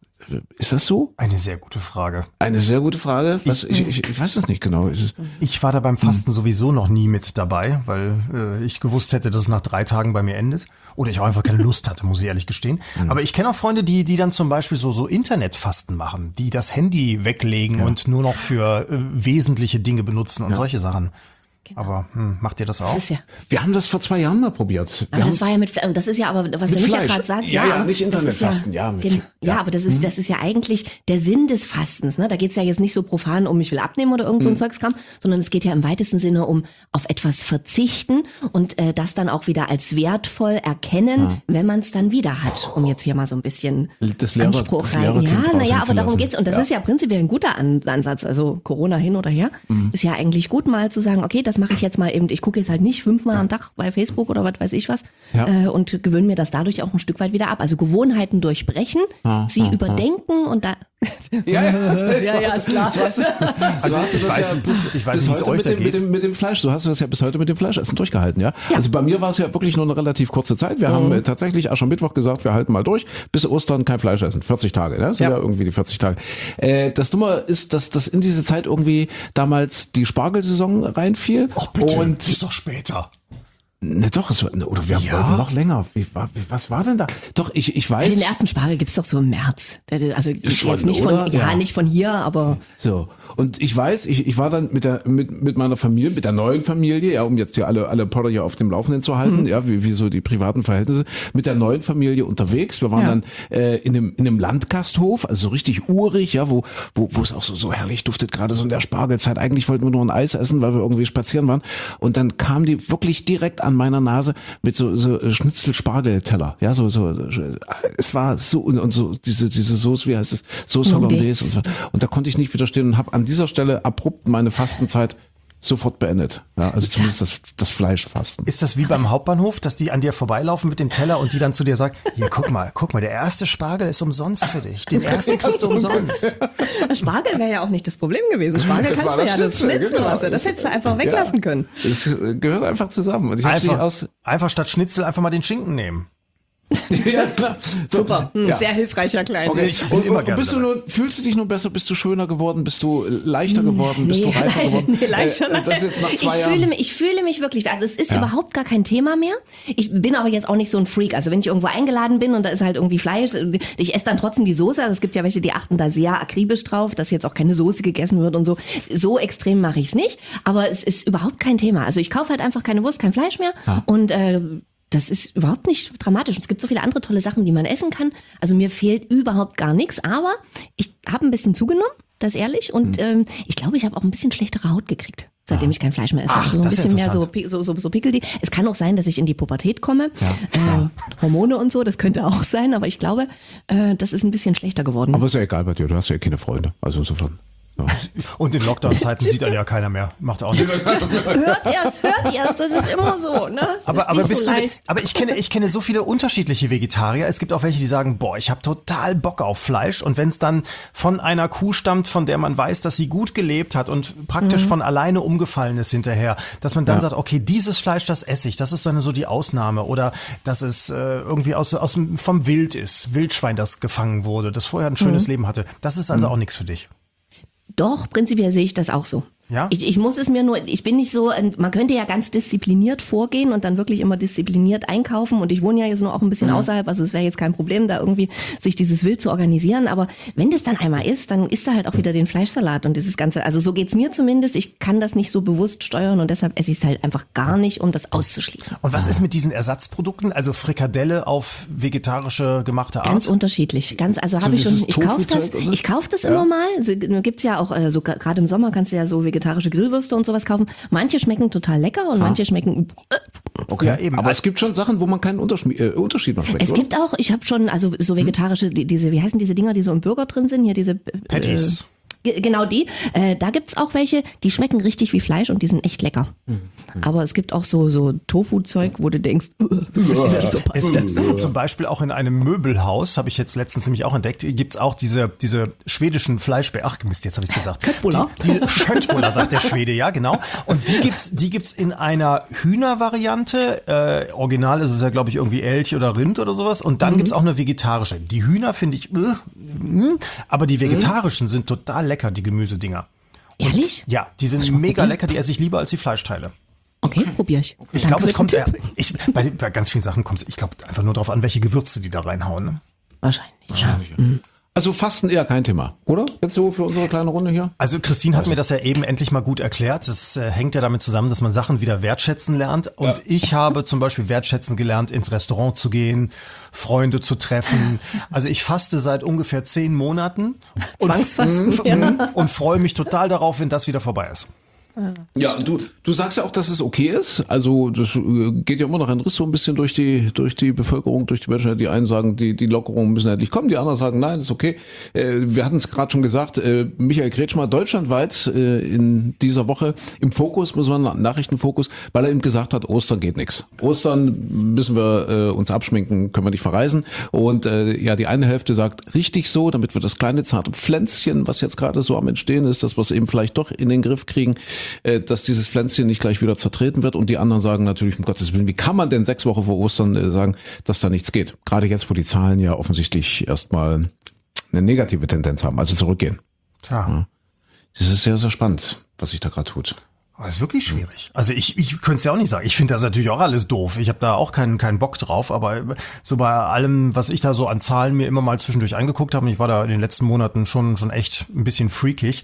Ist das so? Eine sehr gute Frage. Eine sehr gute Frage. Was, ich, ich, ich weiß es nicht genau. Ist es, Ich war da beim Fasten hm. sowieso noch nie mit dabei, weil äh, ich gewusst hätte, dass es nach drei Tagen bei mir endet. Oder ich auch einfach keine Lust hatte, muss ich ehrlich gestehen. Mhm. Aber ich kenne auch Freunde, die die dann zum Beispiel so so Internetfasten machen, die das Handy weglegen ja. und nur noch für äh, wesentliche Dinge benutzen und ja. solche Sachen. Genau. Aber hm, macht ihr das auch? Das ist ja, wir haben das vor zwei Jahren mal probiert. Wir aber das war ja mit, das ist ja aber, was der Micha gerade sagt. Ja, ja, nicht das ist Internetfasten, ja. Mit, ja, ja, aber das ist, das ist ja eigentlich der Sinn des Fastens. Ne? Da geht's ja jetzt nicht so profan um, ich will abnehmen oder irgend so ein mhm. Zeugskram, sondern es geht ja im weitesten Sinne um auf etwas verzichten und äh, das dann auch wieder als wertvoll erkennen, ja. wenn man es dann wieder hat. Um jetzt hier mal so ein bisschen das Lehrer, Anspruch das rein. Ja, naja, aber darum lassen. geht's. Und das ja. ist ja prinzipiell ein guter Ansatz. Also Corona hin oder her, mhm. ist ja eigentlich gut mal zu sagen, okay, das mache ich jetzt mal eben. Ich gucke jetzt halt nicht fünfmal am Tag bei Facebook oder was weiß ich was ja. äh, und gewöhne mir das dadurch auch ein Stück weit wieder ab. Also Gewohnheiten durchbrechen, ah, sie ah, überdenken ah. und da... Ja, ja, ja, ja, ist klar. So hast du, so hast du ich, weiß, ja bis, ich weiß bis nicht, wie es euch mit da dem, geht. mit, dem, mit dem Fleisch, so hast du das ja bis heute mit dem Fleischessen durchgehalten, ja? ja? Also bei mir war es ja wirklich nur eine relativ kurze Zeit. Wir mhm. haben äh, tatsächlich Aschermittwoch gesagt, wir halten mal durch, bis Ostern kein Fleisch essen. vierzig Tage, ne? Das sind ja. ja irgendwie die vierzig Tage. Äh, das Dumme ist, dass das in diese Zeit irgendwie damals die Spargelsaison reinfiel. Ach bitte, und das ist doch später. Ne, doch, es war, oder wir ja. wollten noch länger. Wie, war, wie, was war denn da? Doch, ich, ich weiß. Den ersten Spargel gibt's doch so im März. Also Schon, jetzt nicht von, oder? ja, ja, nicht von hier, aber. So. Und ich weiß, ich, ich war dann mit der, mit, mit meiner Familie, mit der neuen Familie, ja, um jetzt hier alle, alle Potter hier auf dem Laufenden zu halten, mhm. ja, wie, wie so die privaten Verhältnisse, mit der neuen Familie unterwegs. Wir waren ja. dann, äh, in einem, in einem Landgasthof, also so richtig urig, ja, wo, wo, wo es auch so, so herrlich duftet, gerade so in der Spargelzeit. Eigentlich wollten wir nur ein Eis essen, weil wir irgendwie spazieren waren. Und dann kam die wirklich direkt an meiner Nase mit so, so Schnitzel-Spargelteller, ja, so, so, es war so, und, und so, diese, diese Soße, wie heißt es? Soße Hollandaise und so. Und da konnte ich nicht widerstehen und habe an dieser Stelle abrupt meine Fastenzeit sofort beendet. Ja, also zumindest das, das Fleischfasten. Ist das wie beim Hauptbahnhof, dass die an dir vorbeilaufen mit dem Teller und die dann zu dir sagen, hier, guck mal, guck mal, der erste Spargel ist umsonst für dich. Den ersten kriegst du umsonst. Spargel wäre ja auch nicht das Problem gewesen. Spargel das kannst du ja, das Schnitzel, genau. was du, das hättest du einfach weglassen ja. können. Es gehört einfach zusammen. Und ich einfach, aus einfach statt Schnitzel einfach mal den Schinken nehmen. Ja, klar. So, super, hm, ja. sehr hilfreicher Kleiner. Okay, ich bin und, immer und gerne bist du nur, fühlst du dich nur besser? Bist du schöner geworden? Bist du leichter geworden? Bist nee, du reifer leichter, geworden? Nee, leichter, äh, das ist jetzt nach zwei ich Jahren. Fühle mich, ich fühle mich wirklich, also es ist ja. überhaupt gar kein Thema mehr. Ich bin aber jetzt auch nicht so ein Freak. Also wenn ich irgendwo eingeladen bin und da ist halt irgendwie Fleisch, ich esse dann trotzdem die Soße. Also es gibt ja welche, die achten da sehr akribisch drauf, dass jetzt auch keine Soße gegessen wird und so. So extrem mache ich es nicht. Aber es ist überhaupt kein Thema. Also ich kaufe halt einfach keine Wurst, kein Fleisch mehr ja. und äh, das ist überhaupt nicht dramatisch. Es gibt so viele andere tolle Sachen, die man essen kann. Also mir fehlt überhaupt gar nichts. Aber ich habe ein bisschen zugenommen, das ist ehrlich. Und mhm. ähm, ich glaube, ich habe auch ein bisschen schlechtere Haut gekriegt, seitdem ich kein Fleisch mehr esse. Ach, also so ein das ist bisschen mehr so, interessant. so, so, so Pickel. Es kann auch sein, dass ich in die Pubertät komme. Ja. Äh, Hormone und so, das könnte auch sein. Aber ich glaube, äh, das ist ein bisschen schlechter geworden. Aber ist ja egal bei dir, du hast ja keine Freunde. Also insofern. Ja. Und in Lockdown-Zeiten sieht einen ja keiner mehr. Macht auch nichts. Hört erst, hört erst, das ist immer so, ne? Das aber, ist aber, nicht bist so du, leicht. aber ich kenne, ich kenne so viele unterschiedliche Vegetarier. Es gibt auch welche, die sagen, boah, ich habe total Bock auf Fleisch. Und wenn es dann von einer Kuh stammt, von der man weiß, dass sie gut gelebt hat und praktisch mhm. von alleine umgefallen ist hinterher, dass man dann ja. sagt, okay, dieses Fleisch, das esse ich. Das ist dann so die Ausnahme. Oder dass es äh, irgendwie aus, aus dem, vom Wild ist. Wildschwein, das gefangen wurde, das vorher ein schönes mhm. Leben hatte. Das ist also mhm. auch nichts für dich. Doch, prinzipiell sehe ich das auch so. Ja? Ich, ich muss es mir nur, ich bin nicht so, man könnte ja ganz diszipliniert vorgehen und dann wirklich immer diszipliniert einkaufen und ich wohne ja jetzt nur auch ein bisschen mhm. außerhalb, also es wäre jetzt kein Problem, da irgendwie sich dieses Wild zu organisieren, aber wenn das dann einmal ist, dann isst er halt auch wieder den Fleischsalat und dieses Ganze, also so geht's mir zumindest, ich kann das nicht so bewusst steuern und deshalb esse ich es halt einfach gar nicht, um das auszuschließen. Und was ist mit diesen Ersatzprodukten, also Frikadelle auf vegetarische gemachte Art? Ganz unterschiedlich, ganz, also So habe ich schon, dieses ich kaufe das, Tofu-Zeug, oder? ich kaufe das Ja. immer mal, so, gibt's ja auch, äh, so gerade im Sommer kannst du ja so vegetarische Grillwürste und sowas kaufen. Manche schmecken total lecker und manche schmecken... Okay, Ja, eben. aber es gibt schon Sachen, wo man keinen Unterschied, äh, Unterschied noch schmeckt, Es oder? gibt auch, ich habe schon, also so vegetarische, die, diese, wie heißen diese Dinger, die so im Burger drin sind? Hier diese... Äh, Patties. Ge- Genau die. Äh, da gibt's auch welche, die schmecken richtig wie Fleisch und die sind echt lecker. Aber es gibt auch so, so Tofu-Zeug, wo du denkst, uh, was ist das für Es Paste? gibt zum Beispiel auch in einem Möbelhaus, habe ich jetzt letztens nämlich auch entdeckt, gibt's auch diese, diese schwedischen Fleischbällchen. Ach Mist, jetzt habe ich es gesagt. Köttbullar. Die, die Köttbullar, sagt der Schwede, ja genau. Und die gibt's, die gibt's in einer Hühnervariante. Äh, original ist es ja, glaube ich, irgendwie Elch oder Rind oder sowas. Und dann gibt's auch eine vegetarische. Die Hühner finde ich, äh, mh, aber die vegetarischen sind total lecker, die Gemüsedinger. Ehrlich? Ja, die sind mega lecker, die esse ich lieber als die Fleischteile. Okay, probier ich. Ich Danke glaube, es für kommt den eher, Tipp. ich, bei, bei ganz vielen Sachen kommt es, ich glaube, einfach nur darauf an, welche Gewürze die da reinhauen. Ne? Wahrscheinlich. Wahrscheinlich. Ja. Also Fasten eher kein Thema, oder? Jetzt so für unsere kleine Runde hier? Also Christine hat mir das ja eben endlich mal gut erklärt. Das äh, hängt ja damit zusammen, dass man Sachen wieder wertschätzen lernt. Und Ja. ich habe zum Beispiel wertschätzen gelernt, ins Restaurant zu gehen, Freunde zu treffen. Also ich faste seit ungefähr zehn Monaten und, Zwangsfasten, ja. und freue mich total darauf, wenn das wieder vorbei ist. Ja, du, du sagst ja auch, dass es okay ist. Also das äh, geht ja immer noch ein Riss so ein bisschen durch die durch die Bevölkerung, durch die Menschen. Die einen sagen, die die Lockerungen müssen endlich kommen, die anderen sagen, nein, ist okay. Äh, wir hatten es gerade schon gesagt, äh, Michael Kretschmer deutschlandweit äh, in dieser Woche im Fokus, muss man Nachrichtenfokus, weil er eben gesagt hat, Ostern geht nichts. Ostern müssen wir äh, uns abschminken, können wir nicht verreisen. Und äh, ja, die eine Hälfte sagt, richtig so, damit wir das kleine zarte Pflänzchen, was jetzt gerade so am Entstehen ist, dass wir es eben vielleicht doch in den Griff kriegen, dass dieses Pflänzchen nicht gleich wieder zertreten wird. Und die anderen sagen natürlich, um Gottes Willen, wie kann man denn sechs Wochen vor Ostern sagen, dass da nichts geht? Gerade jetzt, wo die Zahlen ja offensichtlich erstmal eine negative Tendenz haben, also zurückgehen. Tja. Das ist sehr, sehr spannend, was sich da gerade tut. Aber ist wirklich schwierig. Also ich, ich könnte es ja auch nicht sagen. Ich finde das natürlich auch alles doof. Ich habe da auch keinen keinen Bock drauf. Aber so bei allem, was ich da so an Zahlen mir immer mal zwischendurch angeguckt habe, und ich war da in den letzten Monaten schon schon echt ein bisschen freakig,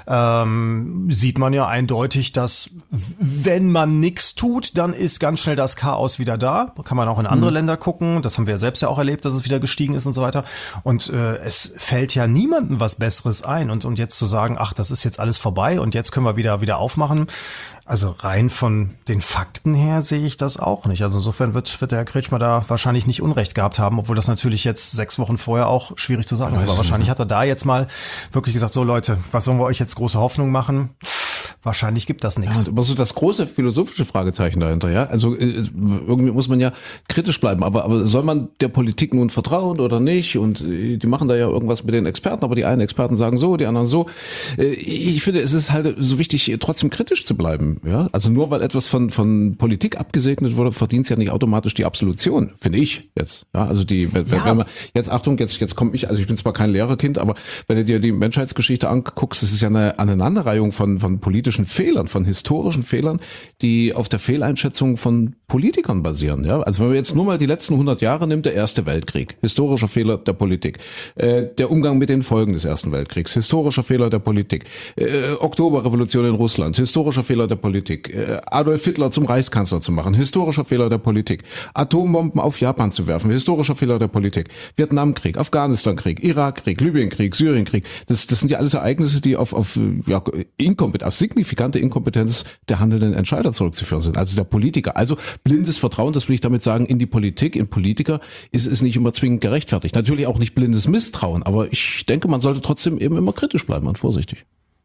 ähm, sieht man ja eindeutig, dass wenn man nichts tut, dann ist ganz schnell das Chaos wieder da. Kann man auch in andere mhm. Länder gucken. Das haben wir ja selbst ja auch erlebt, dass es wieder gestiegen ist und so weiter. Und äh, es fällt ja niemandem was Besseres ein. Und, und jetzt zu sagen, ach, das ist jetzt alles vorbei und jetzt können wir wieder wieder aufmachen. Also rein von den Fakten her sehe ich das auch nicht. Also insofern wird, wird der Herr Kretschmer da wahrscheinlich nicht Unrecht gehabt haben, obwohl das natürlich jetzt sechs Wochen vorher auch schwierig zu sagen ist. Aber wahrscheinlich hat er da jetzt mal wirklich gesagt, so Leute, was sollen wir euch jetzt große Hoffnung machen? Wahrscheinlich gibt das Ja, nichts. und immer so das große philosophische Fragezeichen dahinter, ja. Also äh, irgendwie muss man ja kritisch bleiben, aber, aber soll man der Politik nun vertrauen oder nicht? Und äh, die machen da ja irgendwas mit den Experten, aber die einen Experten sagen so, die anderen so. Äh, ich finde, es ist halt so wichtig, trotzdem kritisch zu bleiben, ja. Also nur weil etwas von von Politik abgesegnet wurde, verdient es ja nicht automatisch die Absolution, finde ich jetzt. Ja, also die, wenn, Ja. wenn man jetzt Achtung, jetzt jetzt komme ich, also ich bin zwar kein Lehrerkind, aber wenn du dir die Menschheitsgeschichte anguckst, das ist ja eine Aneinanderreihung von von politischen Fehlern, von historischen Fehlern, die auf der Fehleinschätzung von Politikern basieren. Ja, also wenn man jetzt nur mal die letzten hundert Jahre nimmt, der Erste Weltkrieg, historischer Fehler der Politik, äh, der Umgang mit den Folgen des Ersten Weltkriegs, historischer Fehler der Politik, äh, Oktoberrevolution in Russland, historischer Fehler der Politik, äh, Adolf Hitler zum Reichskanzler zu machen, historischer Fehler der Politik, Atombomben auf Japan zu werfen, historischer Fehler der Politik, Vietnamkrieg, Afghanistankrieg, Irakkrieg, Libyenkrieg, Syrienkrieg, das, das sind ja alles Ereignisse, die auf, auf ja, Inkompetenz, auf signifikante Inkompetenz der handelnden Entscheider zurückzuführen sind, also der Politiker. Also blindes Vertrauen, das will ich damit sagen, in die Politik, in Politiker, ist es nicht immer zwingend gerechtfertigt. Natürlich auch nicht blindes Misstrauen, aber ich denke, man sollte trotzdem eben immer kritisch bleiben und vorsichtig.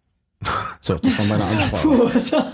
So, das war meine Ansprache.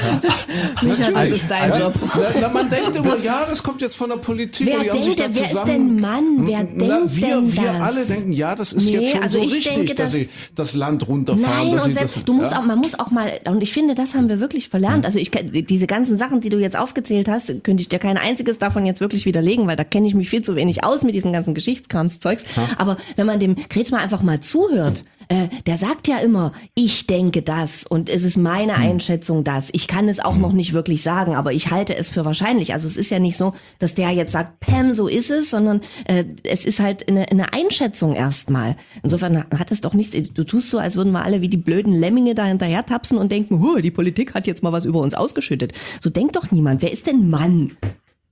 Micha, das ist dein Also, Job. na, na, man denkt immer, ja, das kommt jetzt von der Politik. Wer und die haben sich denkt da denn, wer ist zusammen, denn Mann? Wer na, denkt wir, denn wir das? alle denken, ja, das ist Nee, jetzt schon also so ich richtig, denke, dass dass- sie das Land runterfahren. Nein, dass und sie selbst, das, du musst ja. auch, man muss auch mal, und ich finde, das haben wir wirklich verlernt. Also ich kann- diese ganzen Sachen, die du jetzt aufgezählt hast, könnte ich dir kein einziges davon jetzt wirklich widerlegen, weil da kenne ich mich viel zu wenig aus mit diesen ganzen Geschichtskramszeugs. Aber wenn man dem Kretschmer einfach mal zuhört, äh, der sagt ja immer, ich denke das und es ist meine Einschätzung das. Ich kann es auch noch nicht wirklich sagen, aber ich halte es für wahrscheinlich. Also es ist ja nicht so, dass der jetzt sagt, Pam, so ist es, sondern äh, es ist halt eine, eine Einschätzung erstmal. Insofern hat es doch nichts, du tust so, als würden wir alle wie die blöden Lemminge da hinterher tapsen und denken, huh, die Politik hat jetzt mal was über uns ausgeschüttet. So denkt doch niemand. Wer ist denn Mann?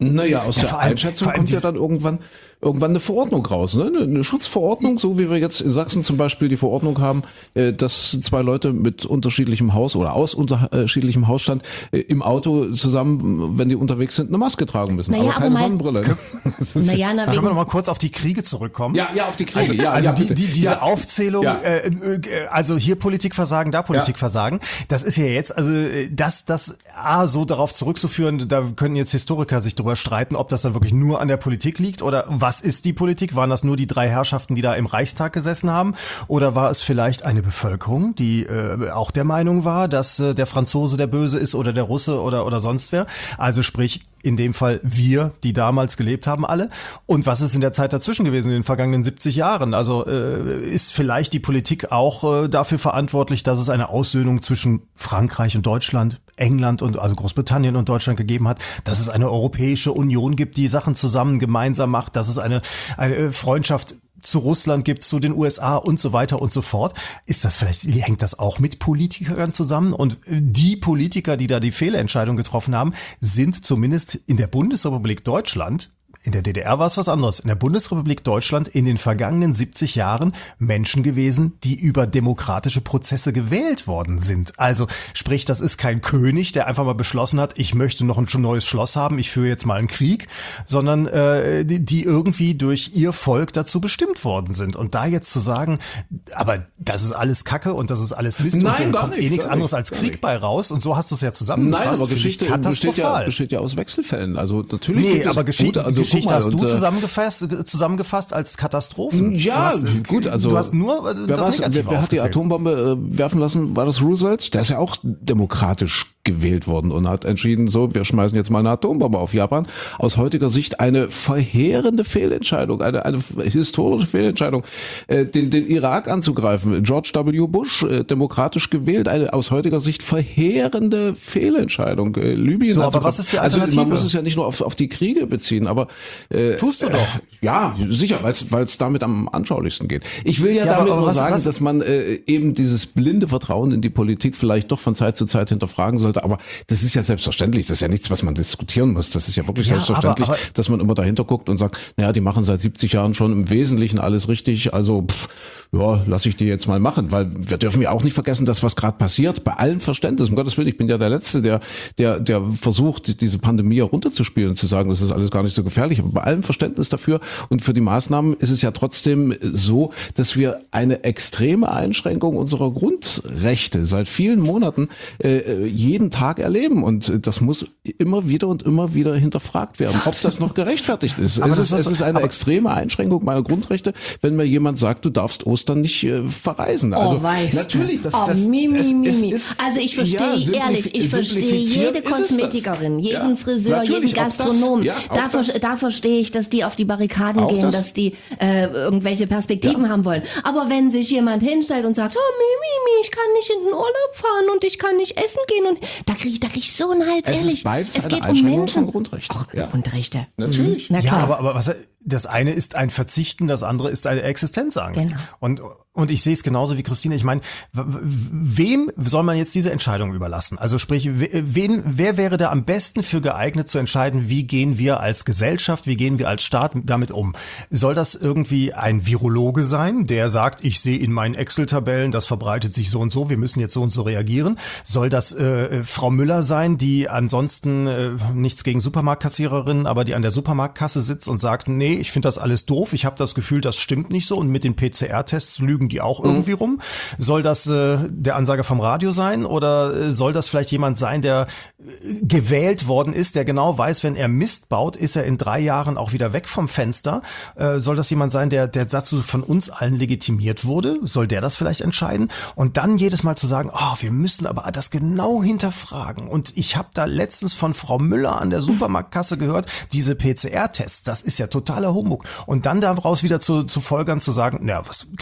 Naja, aus Ja, der vor allem- Einschätzung vor allem kommt ja diese- dann irgendwann irgendwann eine Verordnung raus, ne? Eine, eine Schutzverordnung, so wie wir jetzt in Sachsen zum Beispiel die Verordnung haben, äh, dass zwei Leute mit unterschiedlichem Haus oder aus unterschiedlichem Hausstand äh, im Auto zusammen, wenn die unterwegs sind, eine Maske tragen müssen, Naja, aber keine aber mal- Sonnenbrille. Ne? Naja, na, Da können wir wegen, noch mal kurz auf die Kriege zurückkommen. Ja, ja, auf die Kriege. Also, ja, also ja, die, bitte. die, diese ja. Aufzählung, Ja. äh, äh, also hier Politikversagen, da Politikversagen, das ist ja jetzt, also äh, das, das A, so darauf zurückzuführen, da können jetzt Historiker sich drüber streiten, ob das dann wirklich nur an der Politik liegt oder was ist die Politik? Waren das nur die drei Herrschaften, die da im Reichstag gesessen haben? Oder war es vielleicht eine Bevölkerung, die äh, auch der Meinung war, dass äh, der Franzose der Böse ist oder der Russe oder, oder sonst wer? Also sprich, in dem Fall wir, die damals gelebt haben, alle. Und was ist in der Zeit dazwischen gewesen, in den vergangenen siebzig Jahren? Also äh, ist vielleicht die Politik auch äh, dafür verantwortlich, dass es eine Aussöhnung zwischen Frankreich und Deutschland, England und also Großbritannien und Deutschland gegeben hat, dass es eine Europäische Union gibt, die Sachen zusammen gemeinsam macht, dass es eine, eine Freundschaft zu Russland gibt, zu den U S A und so weiter und so fort. Ist das vielleicht, hängt das auch mit Politikern zusammen? Und die Politiker, die da die Fehlentscheidung getroffen haben, sind zumindest in der Bundesrepublik Deutschland, in der D D R war es was anderes, in der Bundesrepublik Deutschland in den vergangenen siebzig Jahren Menschen gewesen, die über demokratische Prozesse gewählt worden sind. Also sprich, das ist kein König, der einfach mal beschlossen hat, ich möchte noch ein neues Schloss haben, ich führe jetzt mal einen Krieg, sondern äh, die, die irgendwie durch ihr Volk dazu bestimmt worden sind. Und da jetzt zu sagen, aber das ist alles Kacke und das ist alles Mist Nein, und da gar kommt nicht, eh nichts gar anderes nicht, als gar Krieg nicht. bei raus und so hast du es ja zusammengefasst. Nein, aber Finde ich Geschichte besteht ja, katastrophal. besteht ja aus Wechselfällen. Also natürlich Nee, gibt es aber Geschichte, gute, also, Geschichte guck mal, hast du und, äh, zusammengefasst, zusammengefasst als Katastrophen. Ja, du hast, gut, also du hast nur äh, wer, das war's, Negative wer, wer hat die aufgezählt. Atombombe äh, werfen lassen? War das Roosevelt? Der ist ja auch demokratisch gewählt worden und hat entschieden, so, wir schmeißen jetzt mal eine Atombombe auf Japan. Aus heutiger Sicht eine verheerende Fehlentscheidung, eine, eine historische Fehlentscheidung, äh, den, den Irak anzugreifen. George W. Bush, äh, demokratisch gewählt, eine aus heutiger Sicht verheerende Fehlentscheidung. Äh, Libyen So, aber anzugreifen. was ist die Also Alternative? man muss es ja nicht nur auf, auf die Kriege beziehen, aber äh, Tust du doch. ja, sicher, weil es damit am anschaulichsten geht. Ich will ja, Ja, damit aber- aber nur was- sagen, was- dass man äh, eben dieses blinde Vertrauen in die Politik vielleicht doch von Zeit zu Zeit hinterfragen sollte. Aber das ist ja selbstverständlich. Das ist ja nichts, was man diskutieren muss. Das ist ja wirklich Ja, selbstverständlich, aber- aber- dass man immer dahinter guckt und sagt, naja, die machen seit siebzig Jahren schon im Wesentlichen alles richtig. Also pff, ja, lass ich die jetzt mal machen, weil wir dürfen ja auch nicht vergessen, dass was gerade passiert, bei allem Verständnis, um Gottes Willen, ich bin ja der Letzte, der der der versucht, diese Pandemie herunterzuspielen und zu sagen, das ist alles gar nicht so gefährlich, aber bei allem Verständnis dafür und für die Maßnahmen ist es ja trotzdem so, dass wir eine extreme Einschränkung unserer Grundrechte seit vielen Monaten äh, jeden Tag erleben und das muss immer wieder und immer wieder hinterfragt werden, ob das noch gerechtfertigt ist. Aber es das ist, ist- es ist eine aber- extreme Einschränkung meiner Grundrechte, wenn mir jemand sagt, du darfst Ostern nicht äh, verreisen. Also oh, weißt natürlich, du. das, oh, das mi, mi, es, mi, es mi. ist, Also ich verstehe, ja, simplif- ehrlich, ich verstehe simplifiziert jede ist es das. Kosmetikerin, jeden Ja, Friseur, jeden natürlich, auch das. Gastronom. Ja, auch da, ver das. da verstehe ich, dass die auf die Barrikaden Auch gehen, das. dass die äh, irgendwelche Perspektiven Ja. haben wollen. Aber wenn sich jemand hinstellt und sagt, oh, mi, mi, mi, ich kann nicht in den Urlaub fahren und ich kann nicht essen gehen und da kriege ich, da krieg ich so einen Hals, Es ist ehrlich. beides es eine geht um Einschränkung Menschen. von Grundrechten. Ach, Ja. Grundrechte. Natürlich. Mhm. Na klar. Ja, aber, aber was, das eine ist ein Verzichten, das andere ist eine Existenzangst. Genau. Und, und ich sehe es genauso wie Christine. Ich meine, w- w- wem soll man jetzt diese Entscheidung überlassen? Also sprich, we- wen, wer wäre da am besten für geeignet zu entscheiden, wie gehen wir als Gesellschaft, wie gehen wir als Staat damit um? Soll das irgendwie ein Virologe sein, der sagt, ich sehe in meinen Excel-Tabellen, das verbreitet sich so und so, wir müssen jetzt so und so reagieren? Soll das äh, Frau Müller sein, die ansonsten äh, nichts gegen Supermarktkassiererinnen, aber die an der Supermarktkasse sitzt und sagt, nee, ich finde das alles doof, ich habe das Gefühl, das stimmt nicht so und mit den P C R-Tests lügen die auch irgendwie rum? Soll das äh, der Ansager vom Radio sein oder äh, soll das vielleicht jemand sein, der äh, gewählt worden ist, der genau weiß, wenn er Mist baut, ist er in drei Jahren auch wieder weg vom Fenster? Äh, soll das jemand sein, der, der dazu von uns allen legitimiert wurde? Soll der das vielleicht entscheiden? Und dann jedes Mal zu sagen, oh, wir müssen aber das genau hinterfragen. Und ich habe da letztens von Frau Müller an der Supermarktkasse gehört, diese P C R-Tests, das ist ja totaler Humbug. Und dann daraus wieder zu, zu folgern, zu sagen, na, was, Kretsch mal,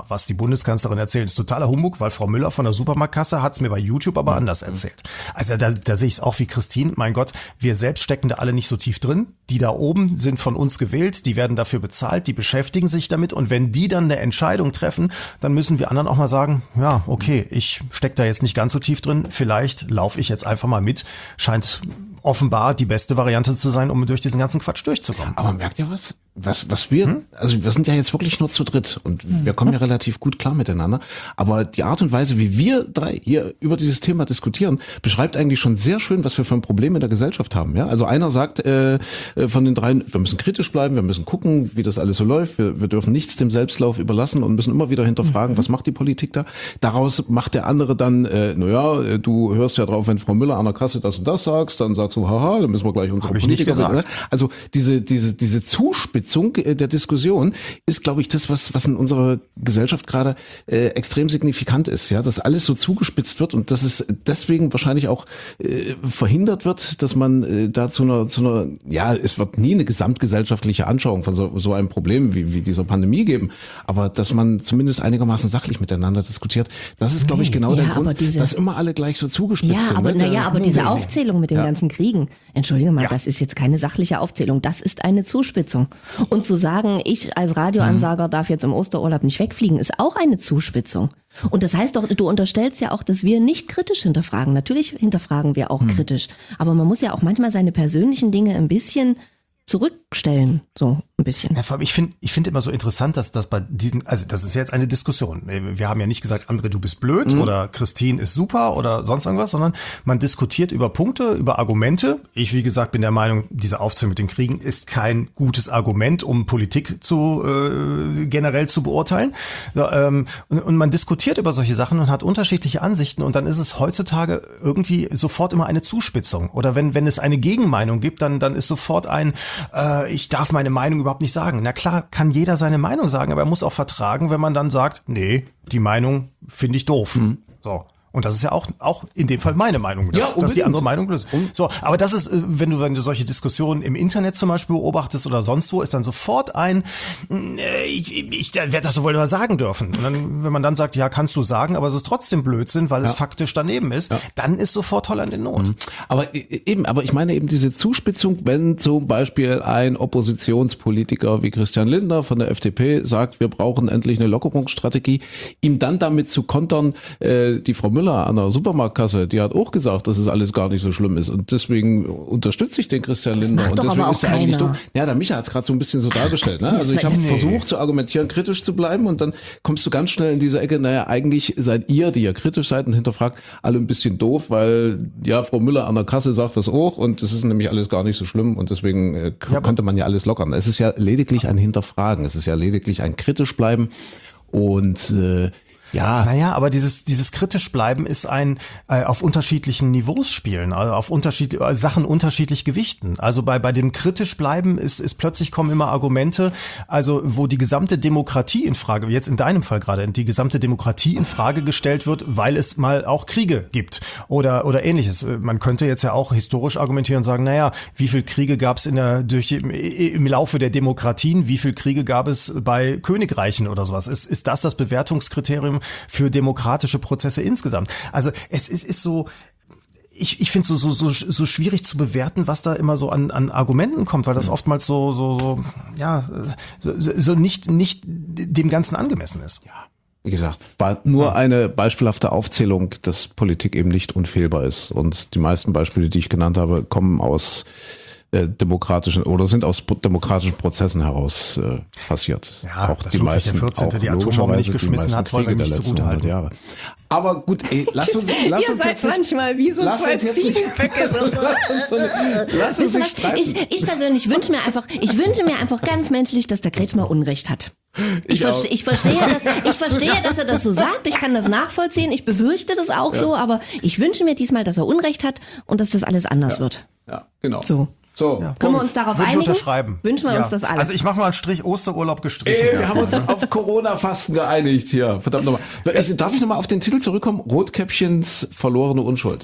was die Bundeskanzlerin erzählt, ist totaler Humbug, weil Frau Müller von der Supermarktkasse hat es mir bei YouTube aber anders erzählt. Also da, da sehe ich es auch wie Christine. Mein Gott, wir selbst stecken da alle nicht so tief drin. Die da oben sind von uns gewählt, die werden dafür bezahlt, die beschäftigen sich damit. Und wenn die dann eine Entscheidung treffen, dann müssen wir anderen auch mal sagen, ja, okay, ich stecke da jetzt nicht ganz so tief drin, vielleicht laufe ich jetzt einfach mal mit. Scheint offenbar die beste Variante zu sein, um durch diesen ganzen Quatsch durchzukommen. Aber merkt ihr was? Was, was wir, hm? also wir sind ja jetzt wirklich nur zu dritt und hm. wir kommen ja relativ gut klar miteinander. Aber die Art und Weise, wie wir drei hier über dieses Thema diskutieren, beschreibt eigentlich schon sehr schön, was wir für ein Problem in der Gesellschaft haben. Ja, also einer sagt äh, von den dreien, wir müssen kritisch bleiben, wir müssen gucken, wie das alles so läuft. Wir, wir dürfen nichts dem Selbstlauf überlassen und müssen immer wieder hinterfragen, mhm. was macht die Politik da? Daraus macht der andere dann, äh, naja, du hörst ja drauf, wenn Frau Müller an der Kasse das und das sagst, dann sagst du, haha, dann müssen wir gleich unsere Hab Politiker sagen. Also diese diese diese Zuspitzung der Diskussion ist, glaube ich, das, was was in unserer Gesellschaft gerade äh, extrem signifikant ist, ja, dass alles so zugespitzt wird und dass es deswegen wahrscheinlich auch äh, verhindert wird, dass man äh, da zu einer zu einer ja, es wird nie eine gesamtgesellschaftliche Anschauung von so, so einem Problem wie wie dieser Pandemie geben, aber dass man zumindest einigermaßen sachlich miteinander diskutiert, das ist, glaube ich, genau ja, der Grund, diese, dass immer alle gleich so zugespitzt ja, sind. aber ne? naja, aber diese Aufzählung mit den ja. ganzen Kriegen, entschuldige mal, Ja. das ist jetzt keine sachliche Aufzählung, das ist eine Zuspitzung. Und zu sagen, ich als Radioansager mhm. darf jetzt im Osterurlaub nicht wegfliegen, ist auch eine Zuspitzung. Und das heißt doch, du unterstellst ja auch, dass wir nicht kritisch hinterfragen. Natürlich hinterfragen wir auch mhm. kritisch, aber man muss ja auch manchmal seine persönlichen Dinge ein bisschen zurückstellen, so ein bisschen. Ja, vor allem, ich finde ich finde immer so interessant, dass das bei diesen, also das ist jetzt eine Diskussion. Wir haben ja nicht gesagt, André, du bist blöd mhm. oder Christine ist super oder sonst irgendwas, sondern man diskutiert über Punkte, über Argumente. Ich, wie gesagt, bin der Meinung, diese Aufzählung mit den Kriegen ist kein gutes Argument, um Politik zu äh, generell zu beurteilen. Ja, ähm, und, und man diskutiert über solche Sachen und hat unterschiedliche Ansichten und dann ist es heutzutage irgendwie sofort immer eine Zuspitzung. Oder wenn wenn es eine Gegenmeinung gibt, dann dann ist sofort ein äh, ich darf meine Meinung überhaupt nicht sagen. Na klar, kann jeder seine Meinung sagen, aber er muss auch vertragen, wenn man dann sagt, nee, die Meinung finde ich doof. Mhm. So. Und das ist ja auch, auch in dem Fall meine Meinung, dass, ja, dass die andere Meinung löst. So, aber das ist, wenn du, wenn du solche Diskussionen im Internet zum Beispiel beobachtest oder sonst wo, ist dann sofort ein, äh, ich, ich werde das so wohl immer sagen dürfen. Und dann, wenn man dann sagt, ja, kannst du sagen, aber es ist trotzdem Blödsinn, weil es ja. faktisch daneben ist, ja. dann ist sofort Holland in Not. Mhm. Aber eben, aber ich meine eben diese Zuspitzung, wenn zum Beispiel ein Oppositionspolitiker wie Christian Lindner von der F D P sagt, wir brauchen endlich eine Lockerungsstrategie, ihm dann damit zu kontern, äh, die Frau Müller an der Supermarktkasse, die hat auch gesagt, dass es alles gar nicht so schlimm ist und deswegen unterstütze ich den Christian Lindner macht und doch deswegen aber auch ist er eigentlich keiner. dumm. Ja, der Micha hat es gerade so ein bisschen so dargestellt. Ne? Also ich habe Nee. versucht zu argumentieren, kritisch zu bleiben und dann kommst du ganz schnell in diese Ecke, naja, eigentlich seid ihr, die ja kritisch seid und hinterfragt, alle ein bisschen doof, weil ja, Frau Müller an der Kasse sagt das auch und das ist nämlich alles gar nicht so schlimm und deswegen äh, Ja, könnte man ja alles lockern. Es ist ja lediglich ein Hinterfragen, es ist ja lediglich ein kritisch bleiben und äh, ja. Naja, aber dieses, dieses kritisch bleiben ist ein äh, auf unterschiedlichen Niveaus spielen, also auf unterschied, äh, Sachen unterschiedlich gewichten. Also bei, bei dem kritisch bleiben ist, ist plötzlich kommen immer Argumente, also wo die gesamte Demokratie in Frage, jetzt in deinem Fall gerade, die gesamte Demokratie in Frage gestellt wird, weil es mal auch Kriege gibt oder, oder ähnliches. Man könnte jetzt ja auch historisch argumentieren und sagen, naja, wie viel Kriege gab es in der, durch, im, im Laufe der Demokratien, wie viel Kriege gab es bei Königreichen oder sowas? Ist, ist das das Bewertungskriterium für demokratische Prozesse insgesamt? Also es, es ist so, ich, ich finde es so, so, so, so schwierig zu bewerten, was da immer so an, an Argumenten kommt, weil das oftmals so, so, so ja, so, so nicht, nicht dem Ganzen angemessen ist. Ja. Wie gesagt, war nur eine beispielhafte Aufzählung, dass Politik eben nicht unfehlbar ist. Und die meisten Beispiele, die ich genannt habe, kommen aus äh, demokratischen oder sind aus demokratischen Prozessen heraus äh, passiert. Ja, auch dass die Ludwig meisten, der vierzehnte auch die Atombombe nicht logischerweise geschmissen die hat, wollen wir Kriege nicht der letzten zugutehalten. hundert Jahre. Aber gut, ey, lass uns, lass Ihr uns seid jetzt nicht, manchmal wie so lass zwei uns jetzt nicht- Ziegenböcke. So. lass uns, so nicht- lass uns Wisst ihr nicht was? streiten. Ich, ich persönlich wünsche mir einfach, ich wünsche mir einfach ganz menschlich, dass der Kretschmer Unrecht hat. Ich, Ich auch. verste, ich verstehe, dass, ich verstehe, dass er das so sagt. Ich kann das nachvollziehen. Ich befürchte das auch so, aber ich wünsche mir diesmal, dass er Unrecht hat und dass das alles anders wird. Ja, genau. So. So. Ja. Können wir uns darauf Würde ich einigen? unterschreiben. Wünschen wir Ja. uns das alle. Also ich mache mal einen Strich Osterurlaub gestrichen. Ey, wir haben uns auf Corona-Fasten geeinigt hier. Verdammt nochmal. Darf ich nochmal auf den Titel zurückkommen? Rotkäppchens verlorene Unschuld.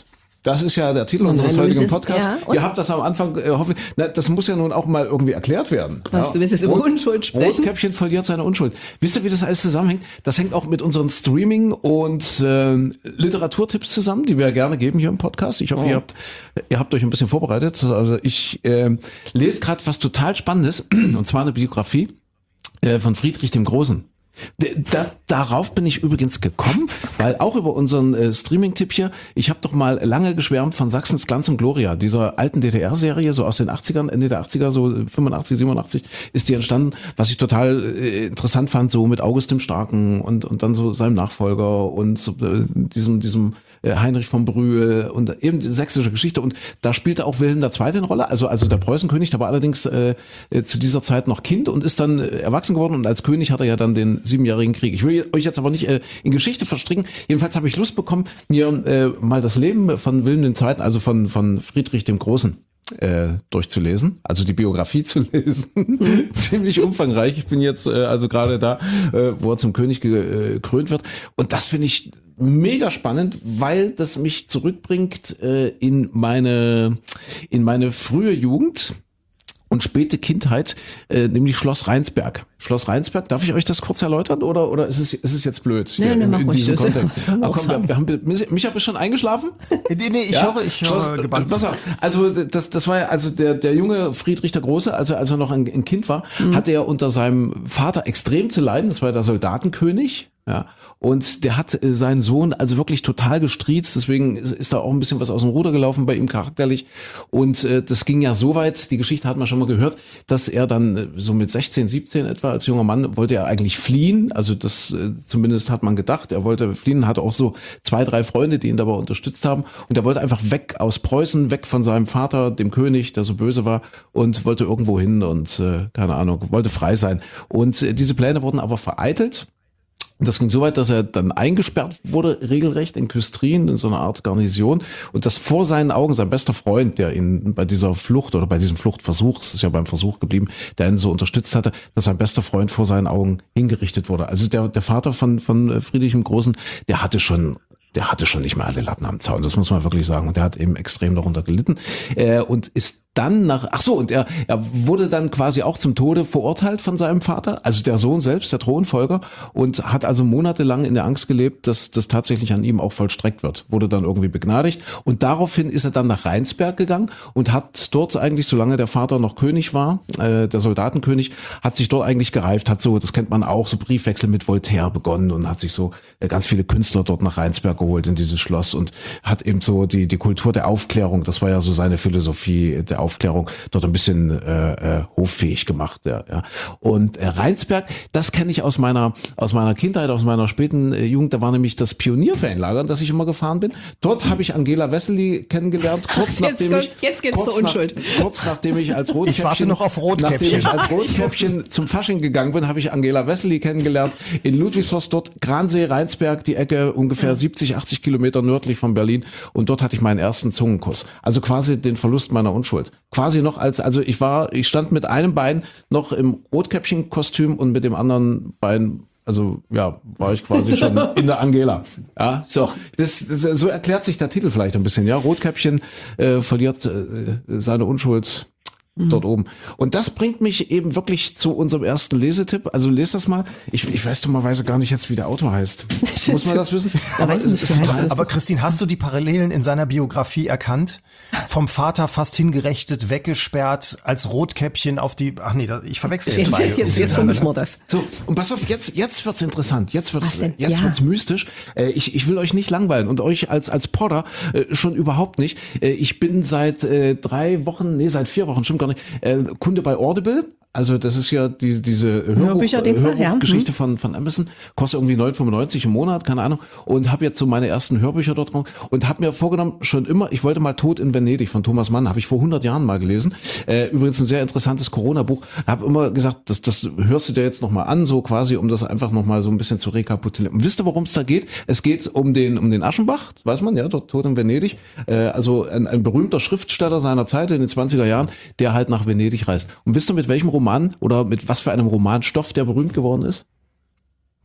Das ist ja der Titel Und unseres wenn du heutigen es- Podcasts. ja, und- Ihr habt das am Anfang äh, hoffentlich. Na, das muss ja nun auch mal irgendwie erklärt werden. Was, du willst jetzt über Unschuld sprechen? Rotkäppchen verliert seine Unschuld. Wisst ihr, wie das alles zusammenhängt? Das hängt auch mit unseren Streaming- und äh, Literaturtipps zusammen, die wir gerne geben hier im Podcast. Ich hoffe, Oh. ihr habt ihr habt euch ein bisschen vorbereitet. Also ich äh, lese gerade was total Spannendes, und zwar eine Biografie äh, von Friedrich dem Großen. D- Da, darauf bin ich übrigens gekommen, weil auch über unseren äh, Streaming-Tipp hier, ich habe doch mal lange geschwärmt von Sachsens Glanz und Gloria, dieser alten D D R-Serie, so aus den achtzigern, Ende der achtziger, so fünfundachtzig, siebenundachtzig ist die entstanden, was ich total äh, interessant fand, so mit August dem Starken und und dann so seinem Nachfolger und so, äh, diesem diesem äh, Heinrich von Brühl und eben die sächsische Geschichte, und da spielte auch Wilhelm der Zweite eine Rolle, also also der Preußenkönig, der war allerdings äh, äh, zu dieser Zeit noch Kind und ist dann äh, erwachsen geworden, und als König hat er ja dann den siebenjährigen Krieg. Ich will euch jetzt aber nicht äh, in Geschichte verstricken. Jedenfalls habe ich Lust bekommen, mir äh, mal das Leben von Wilhelm der Zweite, also von von Friedrich dem Großen, äh, durchzulesen, also die Biografie zu lesen. Ziemlich umfangreich. Ich bin jetzt äh, also gerade da, äh, wo er zum König ge- äh, gekrönt wird. Und das finde ich mega spannend, weil das mich zurückbringt äh, in meine in meine frühe Jugend und späte Kindheit, äh, nämlich Schloss Rheinsberg. Schloss Rheinsberg, darf ich euch das kurz erläutern, oder oder ist es ist es jetzt blöd? Nee, hier nee, in, mach in ruhig, diesem das- Kontext? was soll man Ah, auch komm, wir, sagen? wir haben, Micha, bist du schon eingeschlafen? Nee, nee, ich Ja? höre, ich Schloss- höre gebannt. Pass auf, also das, das war ja, also der, der junge Friedrich der Große, also als er noch ein, ein Kind war, Mhm. hatte er unter seinem Vater extrem zu leiden. Das war der Soldatenkönig, ja. Und der hat äh, seinen Sohn also wirklich total gestriezt, deswegen ist, ist da auch ein bisschen was aus dem Ruder gelaufen bei ihm charakterlich. Und äh, das ging ja so weit, die Geschichte hat man schon mal gehört, dass er dann äh, so mit sechzehn, siebzehn etwa als junger Mann wollte er eigentlich fliehen. Also das äh, zumindest hat man gedacht, er wollte fliehen, hatte auch so zwei, drei Freunde, die ihn dabei unterstützt haben. Und er wollte einfach weg aus Preußen, weg von seinem Vater, dem König, der so böse war, und wollte irgendwo hin und äh, keine Ahnung, wollte frei sein. Und äh, diese Pläne wurden aber vereitelt. Und das ging so weit, dass er dann eingesperrt wurde, regelrecht in Küstrin, in so einer Art Garnison. Und das vor seinen Augen, sein bester Freund, der ihn bei dieser Flucht oder bei diesem Fluchtversuch, es ist ja beim Versuch geblieben, der ihn so unterstützt hatte, dass sein bester Freund vor seinen Augen hingerichtet wurde. Also der, der Vater von, von Friedrich dem Großen, der hatte schon der hatte schon nicht mehr alle Latten am Zaun, das muss man wirklich sagen. Und der hat eben extrem darunter gelitten äh, und ist dann nach, ach so, und er, er wurde dann quasi auch zum Tode verurteilt von seinem Vater, also der Sohn selbst, der Thronfolger, und hat also monatelang in der Angst gelebt, dass das tatsächlich an ihm auch vollstreckt wird. Wurde dann irgendwie begnadigt, und daraufhin ist er dann nach Rheinsberg gegangen und hat dort eigentlich, solange der Vater noch König war, äh, der Soldatenkönig, hat sich dort eigentlich gereift, hat so, das kennt man auch, so Briefwechsel mit Voltaire begonnen und hat sich so äh, ganz viele Künstler dort nach Rheinsberg geholt in dieses Schloss und hat eben so die die Kultur der Aufklärung, das war ja so seine Philosophie der Aufklärung, dort ein bisschen äh, äh, hoffähig gemacht. Ja, ja. Und äh, Rheinsberg, das kenne ich aus meiner aus meiner Kindheit, aus meiner späten äh, Jugend. Da war nämlich das Pionierferienlager, in das ich immer gefahren bin. Dort habe ich Angela Wessely kennengelernt, kurz Jetzt nachdem kommt- ich jetzt geht's kurz zur Unschuld. Nach, kurz nachdem ich als Rotkäppchen, Ich warte noch auf Rotkäppchen. Nachdem ich als Rotkäppchen zum Fasching gegangen bin, habe ich Angela Wessely kennengelernt in Ludwigshorst, dort Gransee, Rheinsberg, die Ecke ungefähr siebzig, achtzig Kilometer nördlich von Berlin, und dort hatte ich meinen ersten Zungenkuss. Also quasi den Verlust meiner Unschuld. Quasi noch als, also ich war, ich stand mit einem Bein noch im Rotkäppchen-Kostüm und mit dem anderen Bein, also ja, war ich quasi schon in der Angela. Ja, so, das, das, so erklärt sich der Titel vielleicht ein bisschen. Ja, Rotkäppchen äh, verliert äh, seine Unschuld dort oben. Und das bringt mich eben wirklich zu unserem ersten Lesetipp. Also lest das mal. Ich, ich weiß dummerweise gar nicht jetzt, wie der Autor heißt. Muss man das wissen? Da weiß ich nicht, es ist wie heißt total, das? Aber Christine, hast du die Parallelen in seiner Biografie erkannt? Vom Vater fast hingerechtet, weggesperrt, als Rotkäppchen auf die, ach nee, da- ich verwechsel jetzt Jetzt, beide. jetzt, jetzt irgendwie vermischen wir miteinander. das. so, und pass auf, jetzt, jetzt wird's interessant. Jetzt wird's, Was denn? jetzt Ja. wird's mystisch. Äh, ich, ich will euch nicht langweilen und euch als, als Podder äh, schon überhaupt nicht. Äh, ich bin seit äh, drei Wochen, nee, seit vier Wochen, stimmt gar nicht, äh, Kunde bei Audible. Also das ist ja die, diese Hörbuch, Hörbücher-Dings da, ja. Hörbuchgeschichte von, von Amazon. Kostet irgendwie neun fünfundneunzig im Monat, keine Ahnung. Und habe jetzt so meine ersten Hörbücher dort drauf. Und habe mir vorgenommen, schon immer, ich wollte mal Tod in Venedig von Thomas Mann, habe ich vor hundert Jahren mal gelesen. Äh, übrigens ein sehr interessantes Corona-Buch. Habe immer gesagt, das, das hörst du dir jetzt nochmal an, so quasi, um das einfach nochmal so ein bisschen zu rekapitulieren. Und wisst ihr, worum es da geht? Es geht um den, um den Aschenbach, weiß man, ja, dort Tod in Venedig. Äh, also ein, ein berühmter Schriftsteller seiner Zeit in den zwanziger Jahren, der halt nach Venedig reist. Und wisst ihr, mit welchem Roman oder mit was für einem Romanstoff der berühmt geworden ist?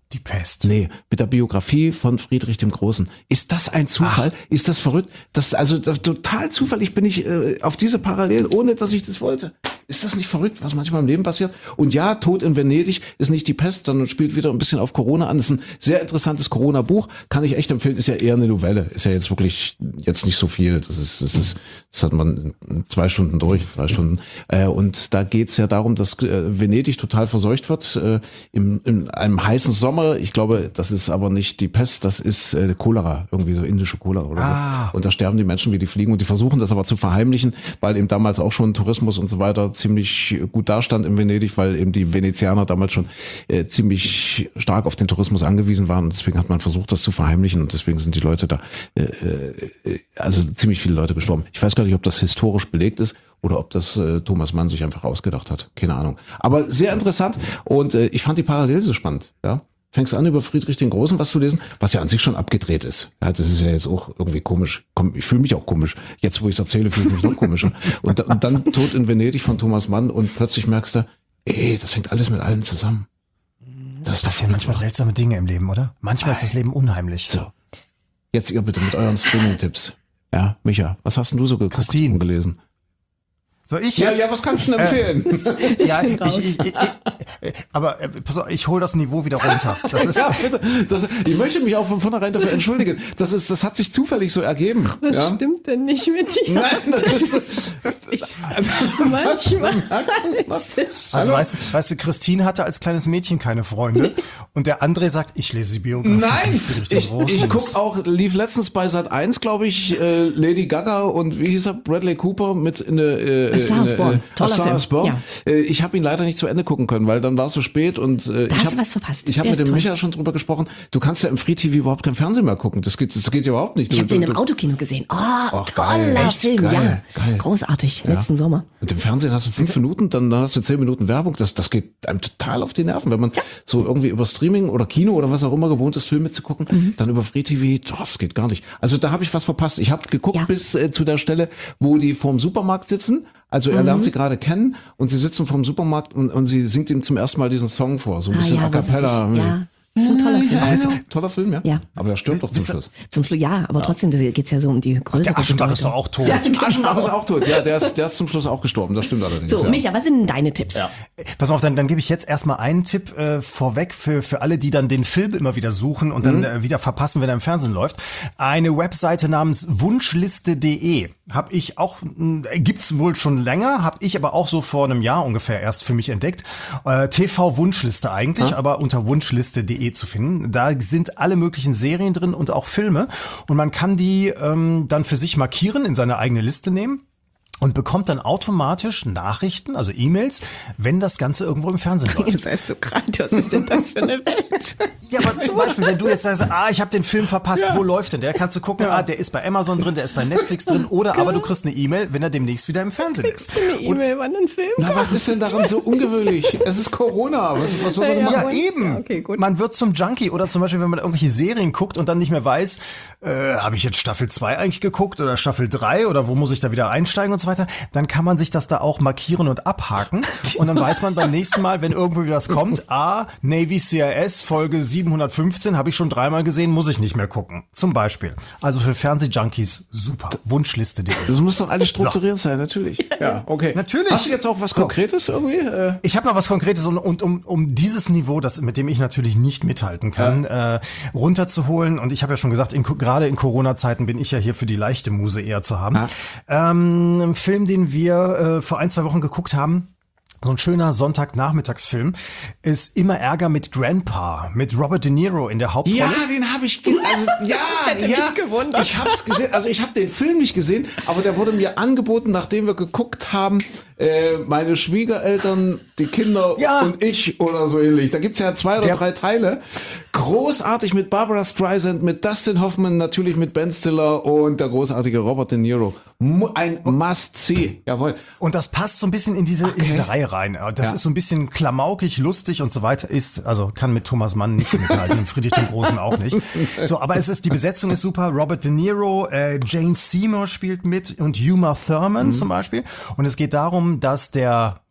Die Pest. Nee, mit der Biografie von Friedrich dem Großen. Ist das ein Zufall? Ach. Ist das verrückt? Das, also das, total zufällig bin ich äh, auf diese Parallelen, ohne dass ich das wollte. Ist das nicht verrückt, was manchmal im Leben passiert? Und ja, Tod in Venedig ist nicht die Pest, sondern spielt wieder ein bisschen auf Corona an. Das ist ein sehr interessantes Corona-Buch, kann ich echt empfehlen. Ist ja eher eine Novelle, ist ja jetzt wirklich jetzt nicht so viel. Das ist, das ist, das hat man in zwei Stunden durch, drei Stunden. Äh, und da geht's ja darum, dass äh, Venedig total verseucht wird äh, im, in einem heißen Sommer. Ich glaube, das ist aber nicht die Pest, das ist äh, Cholera, irgendwie so indische Cholera oder ah. so. Und da sterben die Menschen wie die Fliegen und die versuchen das aber zu verheimlichen, weil eben damals auch schon Tourismus und so weiter ziemlich gut dastand in Venedig, weil eben die Venezianer damals schon äh, ziemlich stark auf den Tourismus angewiesen waren und deswegen hat man versucht, das zu verheimlichen und deswegen sind die Leute da, äh, äh, also ziemlich viele Leute gestorben. Ich weiß gar nicht, ob das historisch belegt ist oder ob das äh, Thomas Mann sich einfach ausgedacht hat. Keine Ahnung. Aber sehr interessant und äh, ich fand die Parallele so spannend, ja. Fängst an, über Friedrich den Großen was zu lesen, was ja an sich schon abgedreht ist. Ja, das ist ja jetzt auch irgendwie komisch. Komm, ich fühle mich auch komisch. Jetzt, wo ich es erzähle, fühle ich mich noch komischer. Und, und dann Tod in Venedig von Thomas Mann und plötzlich merkst du, ey, das hängt alles mit allem zusammen. Das passieren manchmal seltsame Dinge im Leben, oder? Manchmal ist das Leben unheimlich. So, jetzt ihr bitte mit euren Streaming-Tipps. Ja, Micha, was hast denn du so geguckt Christine. und gelesen? Soll ich Ja, jetzt? ja, was kannst du denn empfehlen? Äh, ja, ich, ich, ich, ich, ich, aber äh, pass auf, ich hole das Niveau wieder runter. Das ist, ja, bitte. Das, ich möchte mich auch von vornherein dafür entschuldigen. Das ist, das hat sich zufällig so ergeben. Was ja? stimmt denn nicht mit dir? Nein, das ist, ich, manchmal ist es also weißt du, weißt du, Christine hatte als kleines Mädchen keine Freunde und der André sagt, ich lese die Biografie. Nein, ich, ich guck auch, lief letztens bei Sat eins, glaube ich, äh, Lady Gaga und wie hieß er, Bradley Cooper mit in der äh, A Star is Born. Toller Star is Born. Ja. Äh, ich habe ihn leider nicht zu Ende gucken können, weil dann war es so spät und äh, da ich hast habe du was verpasst. Ich habe Der mit dem ist Micha schon drüber gesprochen. Du kannst ja im Free T V überhaupt kein Fernsehen mehr gucken. Das geht, das geht ja überhaupt nicht. Ich Du- habe den du- im du- Autokino gesehen. Oh, Ach, geil. toller Echt? Film. Geil, ja, geil. großartig. Ja. Letzten Sommer. Mit dem Fernsehen hast du fünf Minuten, dann hast du zehn Minuten Werbung. Das, das geht einem total auf die Nerven. Wenn man so irgendwie über Streaming oder Kino oder was auch immer gewohnt ist, Filme zu gucken, Mhm. dann über Free T V, oh, das geht gar nicht. Also da habe ich was verpasst. Ich habe geguckt Ja. bis äh, zu der Stelle, wo die vorm Supermarkt sitzen. Also er Mhm. lernt sie gerade kennen und sie sitzen vorm Supermarkt und, und sie singt ihm zum ersten Mal diesen Song vor. So ein Ah, bisschen ja, A was weiß Cappella. ich. Ja, das ist ein toller Film. Ja, ja. Toller Film, ja. Ja. Aber er stirbt doch zum Schluss. Zum Schluss, ja, aber trotzdem da geht's ja so um die größere Der Aschenbach ist doch Bedeutung. auch tot. Ja, genau. Aschenbach ist auch tot. Ja, der ist, der ist zum Schluss auch gestorben. Das stimmt allerdings. So, ja. Micha, was sind denn deine Tipps? Pass auf, dann, dann gebe ich jetzt erstmal einen Tipp äh, vorweg für, für alle, die dann den Film immer wieder suchen und dann äh, wieder verpassen, wenn er im Fernsehen läuft. Eine Webseite namens wunschliste punkt de habe ich auch, äh, gibt's wohl schon länger, habe ich aber auch so vor einem Jahr ungefähr erst für mich entdeckt. Äh, T V-Wunschliste eigentlich, aber unter wunschliste punkt de zu finden. Da sind alle möglichen Serien drin und auch Filme und man kann die ähm, dann für sich markieren, in seine eigene Liste nehmen. Und bekommt dann automatisch Nachrichten, also E-Mails, wenn das Ganze irgendwo im Fernsehen läuft. Ihr seid so krank, was ist denn das für eine Welt? Ja, aber zum Beispiel, wenn du jetzt sagst, ah, ich habe den Film verpasst, wo läuft denn der? Kannst du gucken, ah, der ist bei Amazon drin, der ist bei Netflix drin, oder aber du kriegst eine E-Mail, wenn er demnächst wieder im Fernsehen ist. Eine E-Mail, wann ein Film Na, was ist denn daran so ungewöhnlich? Es ist Corona. Was, was soll man denn Ja, machen? Ja, eben. Ja, okay, gut. Man wird zum Junkie oder zum Beispiel, wenn man irgendwelche Serien guckt und dann nicht mehr weiß, äh, habe ich jetzt Staffel zwei eigentlich geguckt oder Staffel drei oder wo muss ich da wieder einsteigen und so weiter, dann kann man sich das da auch markieren und abhaken und dann weiß man beim nächsten Mal, wenn irgendwo wieder was kommt, ah, Navy C I S Folge siebenhundertfünfzehn habe ich schon dreimal gesehen, muss ich nicht mehr gucken. Zum Beispiel. Also für Fernsehjunkies super. Wunschliste punkt de. Das muss doch alles strukturiert sein, natürlich. Ja, okay. Natürlich. Hast du jetzt auch was So. Konkretes irgendwie? Äh, Ich habe noch was Konkretes und, und um, um dieses Niveau, das, mit dem ich natürlich nicht mithalten kann, äh, runterzuholen. Und ich habe ja schon gesagt, in, gerade in Corona-Zeiten bin ich ja hier für die leichte Muse eher zu haben. Ähm, ein Film, den wir äh, vor ein, zwei Wochen geguckt haben, so ein schöner Sonntagnachmittagsfilm, ist Immer Ärger mit Grandpa, mit Robert De Niro in der Hauptrolle. ja, den habe ich, ge- also ja, hätte ja, mich gewundert. ich habe es gesehen. Also ich habe den Film nicht gesehen, aber der wurde mir angeboten, nachdem wir geguckt haben, äh, meine Schwiegereltern, die Kinder Ja. und ich oder so ähnlich. Da gibt's ja zwei oder Der- drei Teile. Großartig mit Barbara Streisand, mit Dustin Hoffman, natürlich mit Ben Stiller und der großartige Robert De Niro. Mu- Ein Must-See, jawohl. Und das passt so ein bisschen in diese, in diese Reihe rein. Das Ja. ist so ein bisschen klamaukig, lustig und so weiter. Ist, also kann mit Thomas Mann nicht mithalten, Friedrich dem Großen auch nicht. So, aber es ist, die Besetzung ist super. Robert De Niro, äh, Jane Seymour spielt mit und Uma Thurman zum Beispiel. Und es geht darum, dass der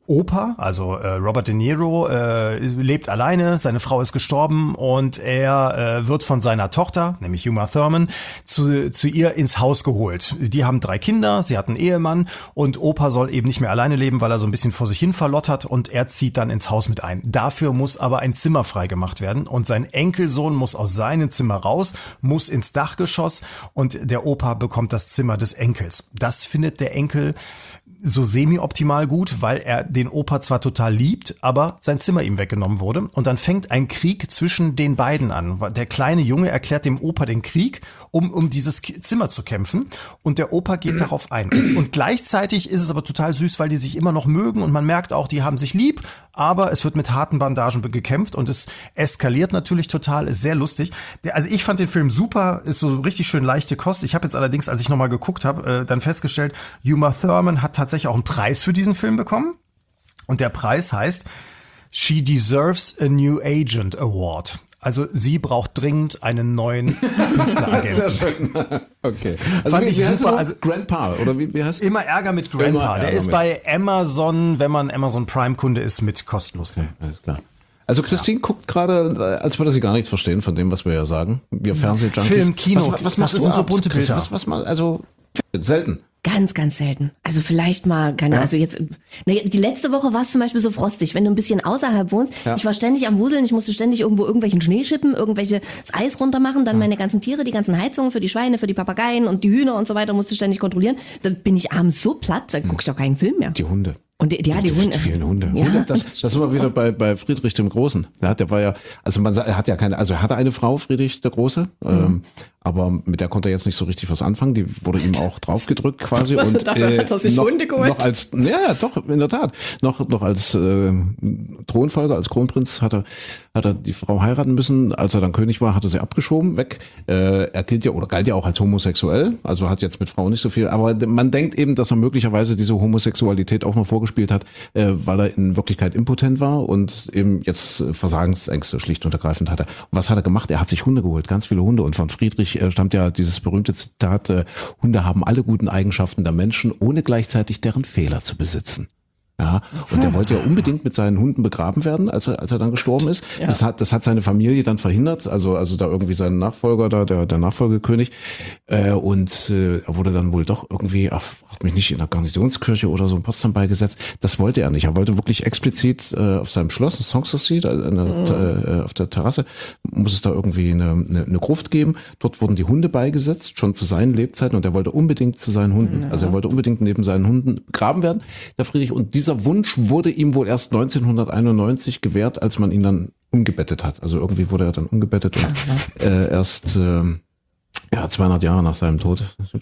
Opa, also äh, Robert De Niro, äh, lebt alleine, seine Frau ist gestorben und er äh, wird von seiner Tochter, nämlich Uma Thurman, zu, zu ihr ins Haus geholt. Die haben drei Kinder, sie hat einen Ehemann und Opa soll eben nicht mehr alleine leben, weil er so ein bisschen vor sich hin verlottert und er zieht dann ins Haus mit ein. Dafür muss aber ein Zimmer freigemacht werden und sein Enkelsohn muss aus seinem Zimmer raus, muss ins Dachgeschoss und der Opa bekommt das Zimmer des Enkels. Das findet der Enkel so semi-optimal gut, weil er den Opa zwar total liebt, aber sein Zimmer ihm weggenommen wurde. Und dann fängt ein Krieg zwischen den beiden an. Der kleine Junge erklärt dem Opa den Krieg, um um dieses Zimmer zu kämpfen. Und der Opa geht darauf ein. Und, und gleichzeitig ist es aber total süß, weil die sich immer noch mögen und man merkt auch, die haben sich lieb, aber es wird mit harten Bandagen gekämpft und es eskaliert natürlich total, ist sehr lustig. Der, also ich fand den Film super, ist so richtig schön leichte Kost. Ich habe jetzt allerdings, als ich nochmal geguckt habe, äh, dann festgestellt, Uma Thurman hat tatsächlich auch einen Preis für diesen Film bekommen. Und der Preis heißt She Deserves a New Agent Award. Also sie braucht dringend einen neuen Künstleragenten. Sehr schön. Okay. Also Fand wie, ich wie heißt super. er? Also Grandpa, oder wie, wie heißt er? immer Ärger mit Grandpa. Immer Der Ärger ist mit. bei Amazon, wenn man Amazon Prime Kunde ist, mit kostenlos drin. Alles klar. Also Christine guckt gerade, als würde sie gar nichts verstehen von dem, was wir ja sagen. Wir Fernsehjunkies. Film, Kino, was, was das machst ist du unsere abends, bunte Chris? Bilder. Was, was mal, also selten. Ganz, ganz selten. Also vielleicht mal, keine Ja. also jetzt, ne, die letzte Woche war es zum Beispiel so frostig, wenn du ein bisschen außerhalb wohnst. Ja. Ich war ständig am Wuseln, ich musste ständig irgendwo irgendwelchen Schnee schippen, irgendwelches Eis runter machen, dann meine ganzen Tiere, die ganzen Heizungen für die Schweine, für die Papageien und die Hühner und so weiter musste ständig kontrollieren. Dann bin ich abends so platt, da gucke ich doch keinen Film mehr. Die Hunde. Und die, ja, die Hunde. Die vielen Hunde. Ja. Hunde das, das sind wir wieder bei, bei Friedrich dem Großen. Der hat, der war ja, also man sagt, er hat ja keine, also er hatte eine Frau, Friedrich der Große, mhm. ähm, aber mit der konnte er jetzt nicht so richtig was anfangen. Die wurde ihm auch draufgedrückt quasi. Was, und dafür hat er sich noch, Hunde geholt? noch als, ja, ja, doch, in der Tat. Noch, noch als äh, Thronfolger, als Kronprinz hat er, hat er die Frau heiraten müssen. Als er dann König war, hat er sie abgeschoben, weg. Äh, er gilt ja oder galt ja auch als homosexuell, also hat jetzt mit Frauen nicht so viel. Aber man denkt eben, dass er möglicherweise diese Homosexualität auch noch vorgespielt hat, äh, weil er in Wirklichkeit impotent war und eben jetzt äh, Versagensängste schlicht und ergreifend hatte. Und was hat er gemacht? Er hat sich Hunde geholt, ganz viele Hunde. Und von Friedrich äh, stammt ja dieses berühmte Zitat, äh, Hunde haben alle guten Eigenschaften der Menschen, ohne gleichzeitig deren Fehler zu besitzen. Ja, und der wollte ja unbedingt mit seinen Hunden begraben werden, als er, als er dann gestorben ist. Ja. Das hat, das hat seine Familie dann verhindert, also, also da irgendwie sein Nachfolger, da, der, der Nachfolgekönig, äh, und, äh, er wurde dann wohl doch irgendwie, ach, fragt mich nicht, in der Garnisonskirche oder so in Potsdam beigesetzt. Das wollte er nicht. Er wollte wirklich explizit, äh, auf seinem Schloss, ein Sanssouci Seat, also in der, mhm. äh, auf der Terrasse, muss es da irgendwie eine, eine, eine Gruft geben. Dort wurden die Hunde beigesetzt, schon zu seinen Lebzeiten, und er wollte unbedingt zu seinen Hunden, ja. also er wollte unbedingt neben seinen Hunden begraben werden, der Friedrich, und dieser Dieser Wunsch wurde ihm wohl erst neunzehnhunderteinundneunzig gewährt, als man ihn dann umgebettet hat. Also irgendwie wurde er dann umgebettet und äh, erst äh, ja zweihundert Jahre nach seinem Tod,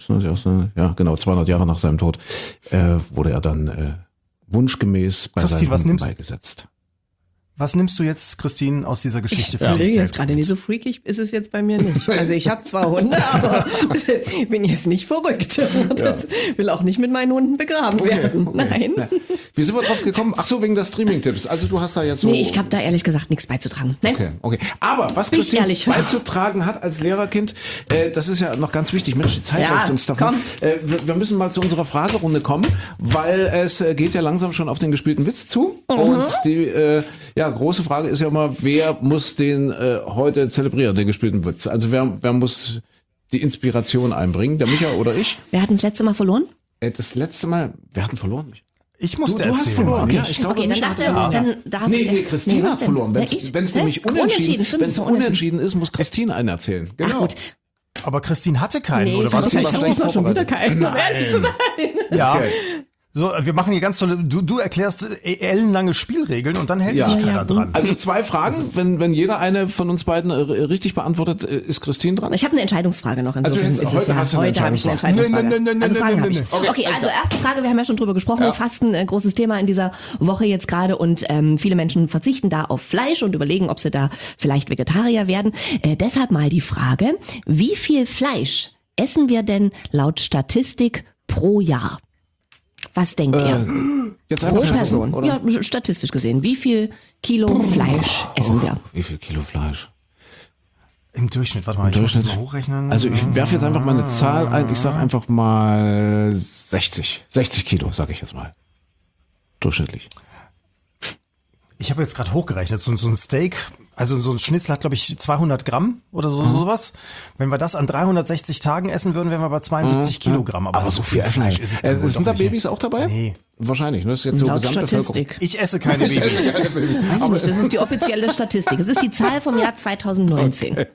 ja genau zweihundert Jahre nach seinem Tod, äh, wurde er dann äh, wunschgemäß bei Christine, seinen Hunden was beigesetzt. Was nimmst du jetzt, Christine, aus dieser Geschichte ich für dich jetzt selbst gerade nicht so freakig ist es jetzt bei mir nicht. Also ich habe zwar Hunde, aber ich bin jetzt nicht verrückt. Und das ja. will auch nicht mit meinen Hunden begraben okay, werden. okay. Nein. Ja. Wie sind wir drauf gekommen? Ach so, wegen der Streaming-Tipps. Also du hast da jetzt so... Nee, ich habe da ehrlich gesagt nichts beizutragen. Nein. Okay, okay. Aber was Nicht Christine ehrlich. beizutragen hat als Lehrerkind, äh, das ist ja noch ganz wichtig. Mensch, die Zeit Ja, läuft uns davon. Äh, wir, wir müssen mal zu unserer Fragerunde kommen, weil es äh, geht ja langsam schon auf den gespielten Witz zu. Mhm. Und die äh, ja, große Frage ist ja immer, wer muss den äh, heute zelebrieren, den gespielten Witz? Also wer, wer muss die Inspiration einbringen? Der Micha oder ich? Wer hat das letzte Mal verloren? Äh, das letzte Mal, wir hatten verloren, Micha. Ich musste du, du hast erzählen. verloren, Okay. ja. Ich glaube, okay, dann, Micha dachte, hat dann verloren. darf Nee, ich- nee, Christine was hat denn? verloren. Wenn Ja, ich? es Hä? nämlich Ach, unentschieden, stimmt, wenn's so unentschieden ist, muss Christine einen erzählen. Genau. Ach gut. Aber Christine hatte keinen, Nee, oder ich war hatte das was nicht schlecht diesmal schon wieder vorbereitet? keinen, um ehrlich zu sein. Ja. Okay. So, wir machen hier ganz tolle, du, du erklärst äh, ellenlange Spielregeln und dann hält Ja. sich keiner Ja, ja. dran. Also zwei Fragen, wenn, wenn jeder eine von uns beiden äh, richtig beantwortet, äh, ist Christine dran. Ich habe eine Entscheidungsfrage noch. Insofern Also jetzt- ist es heute ja, hast du eine heute habe ich eine Entscheidungsfrage. Entscheidungsfrage. Nee, nee, nee, nee, also nee, Fragen nee, habe ich. nee. Okay, Okay, alles also klar. erste Frage, wir haben ja schon drüber gesprochen, Ja. fast ein äh, großes Thema in dieser Woche jetzt gerade und ähm, viele Menschen verzichten da auf Fleisch und überlegen, ob sie da vielleicht Vegetarier werden. Äh, deshalb mal die Frage, wie viel Fleisch essen wir denn laut Statistik pro Jahr? Was denkt ihr? Jetzt Pro einfach Person. oder? Ja, statistisch gesehen. Wie viel Kilo Fleisch essen wir? Wie viel Kilo Fleisch? Im Durchschnitt, warte mal, ich muss das mal hochrechnen. Also ich werfe jetzt einfach mal eine Zahl ein. Ich sage einfach mal sechzig. sechzig Kilo, sage ich jetzt mal. Durchschnittlich. Ich habe jetzt gerade hochgerechnet, so, so ein Steak, also so ein Schnitzel hat, glaube ich, zweihundert Gramm oder so, sowas. Wenn wir das an dreihundertsechzig Tagen essen würden, wären wir bei zweiundsiebzig Kilogramm. Aber, Aber so viel Fleisch ist es dann äh, wohl Sind doch da nicht. Babys auch dabei? Nee. Wahrscheinlich, ne? Das ist jetzt so Laut Gesamtbevölkerung. Statistik. Ich esse keine Babys. Weiß ich nicht, das ist die offizielle Statistik. Es ist die Zahl vom Jahr zweitausendneunzehn. Okay.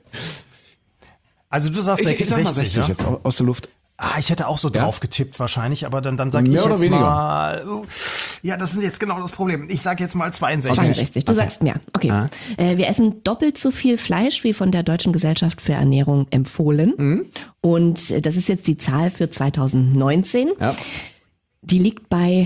Also du sagst Ich, ich sag mal sechzig, sechzig ja? jetzt au- aus der Luft. Ah, ich hätte auch so Ja? drauf getippt wahrscheinlich, aber dann, dann sage ich Mehr oder jetzt weniger? mal, uh, ja, das ist jetzt genau das Problem. Ich sage jetzt mal zweiundsechzig. zweiundsechzig, du sagst mehr. Okay. Äh, wir essen doppelt so viel Fleisch wie von der Deutschen Gesellschaft für Ernährung empfohlen. Mhm. Und äh, das ist jetzt die Zahl für zweitausendneunzehn. Ja. Die liegt bei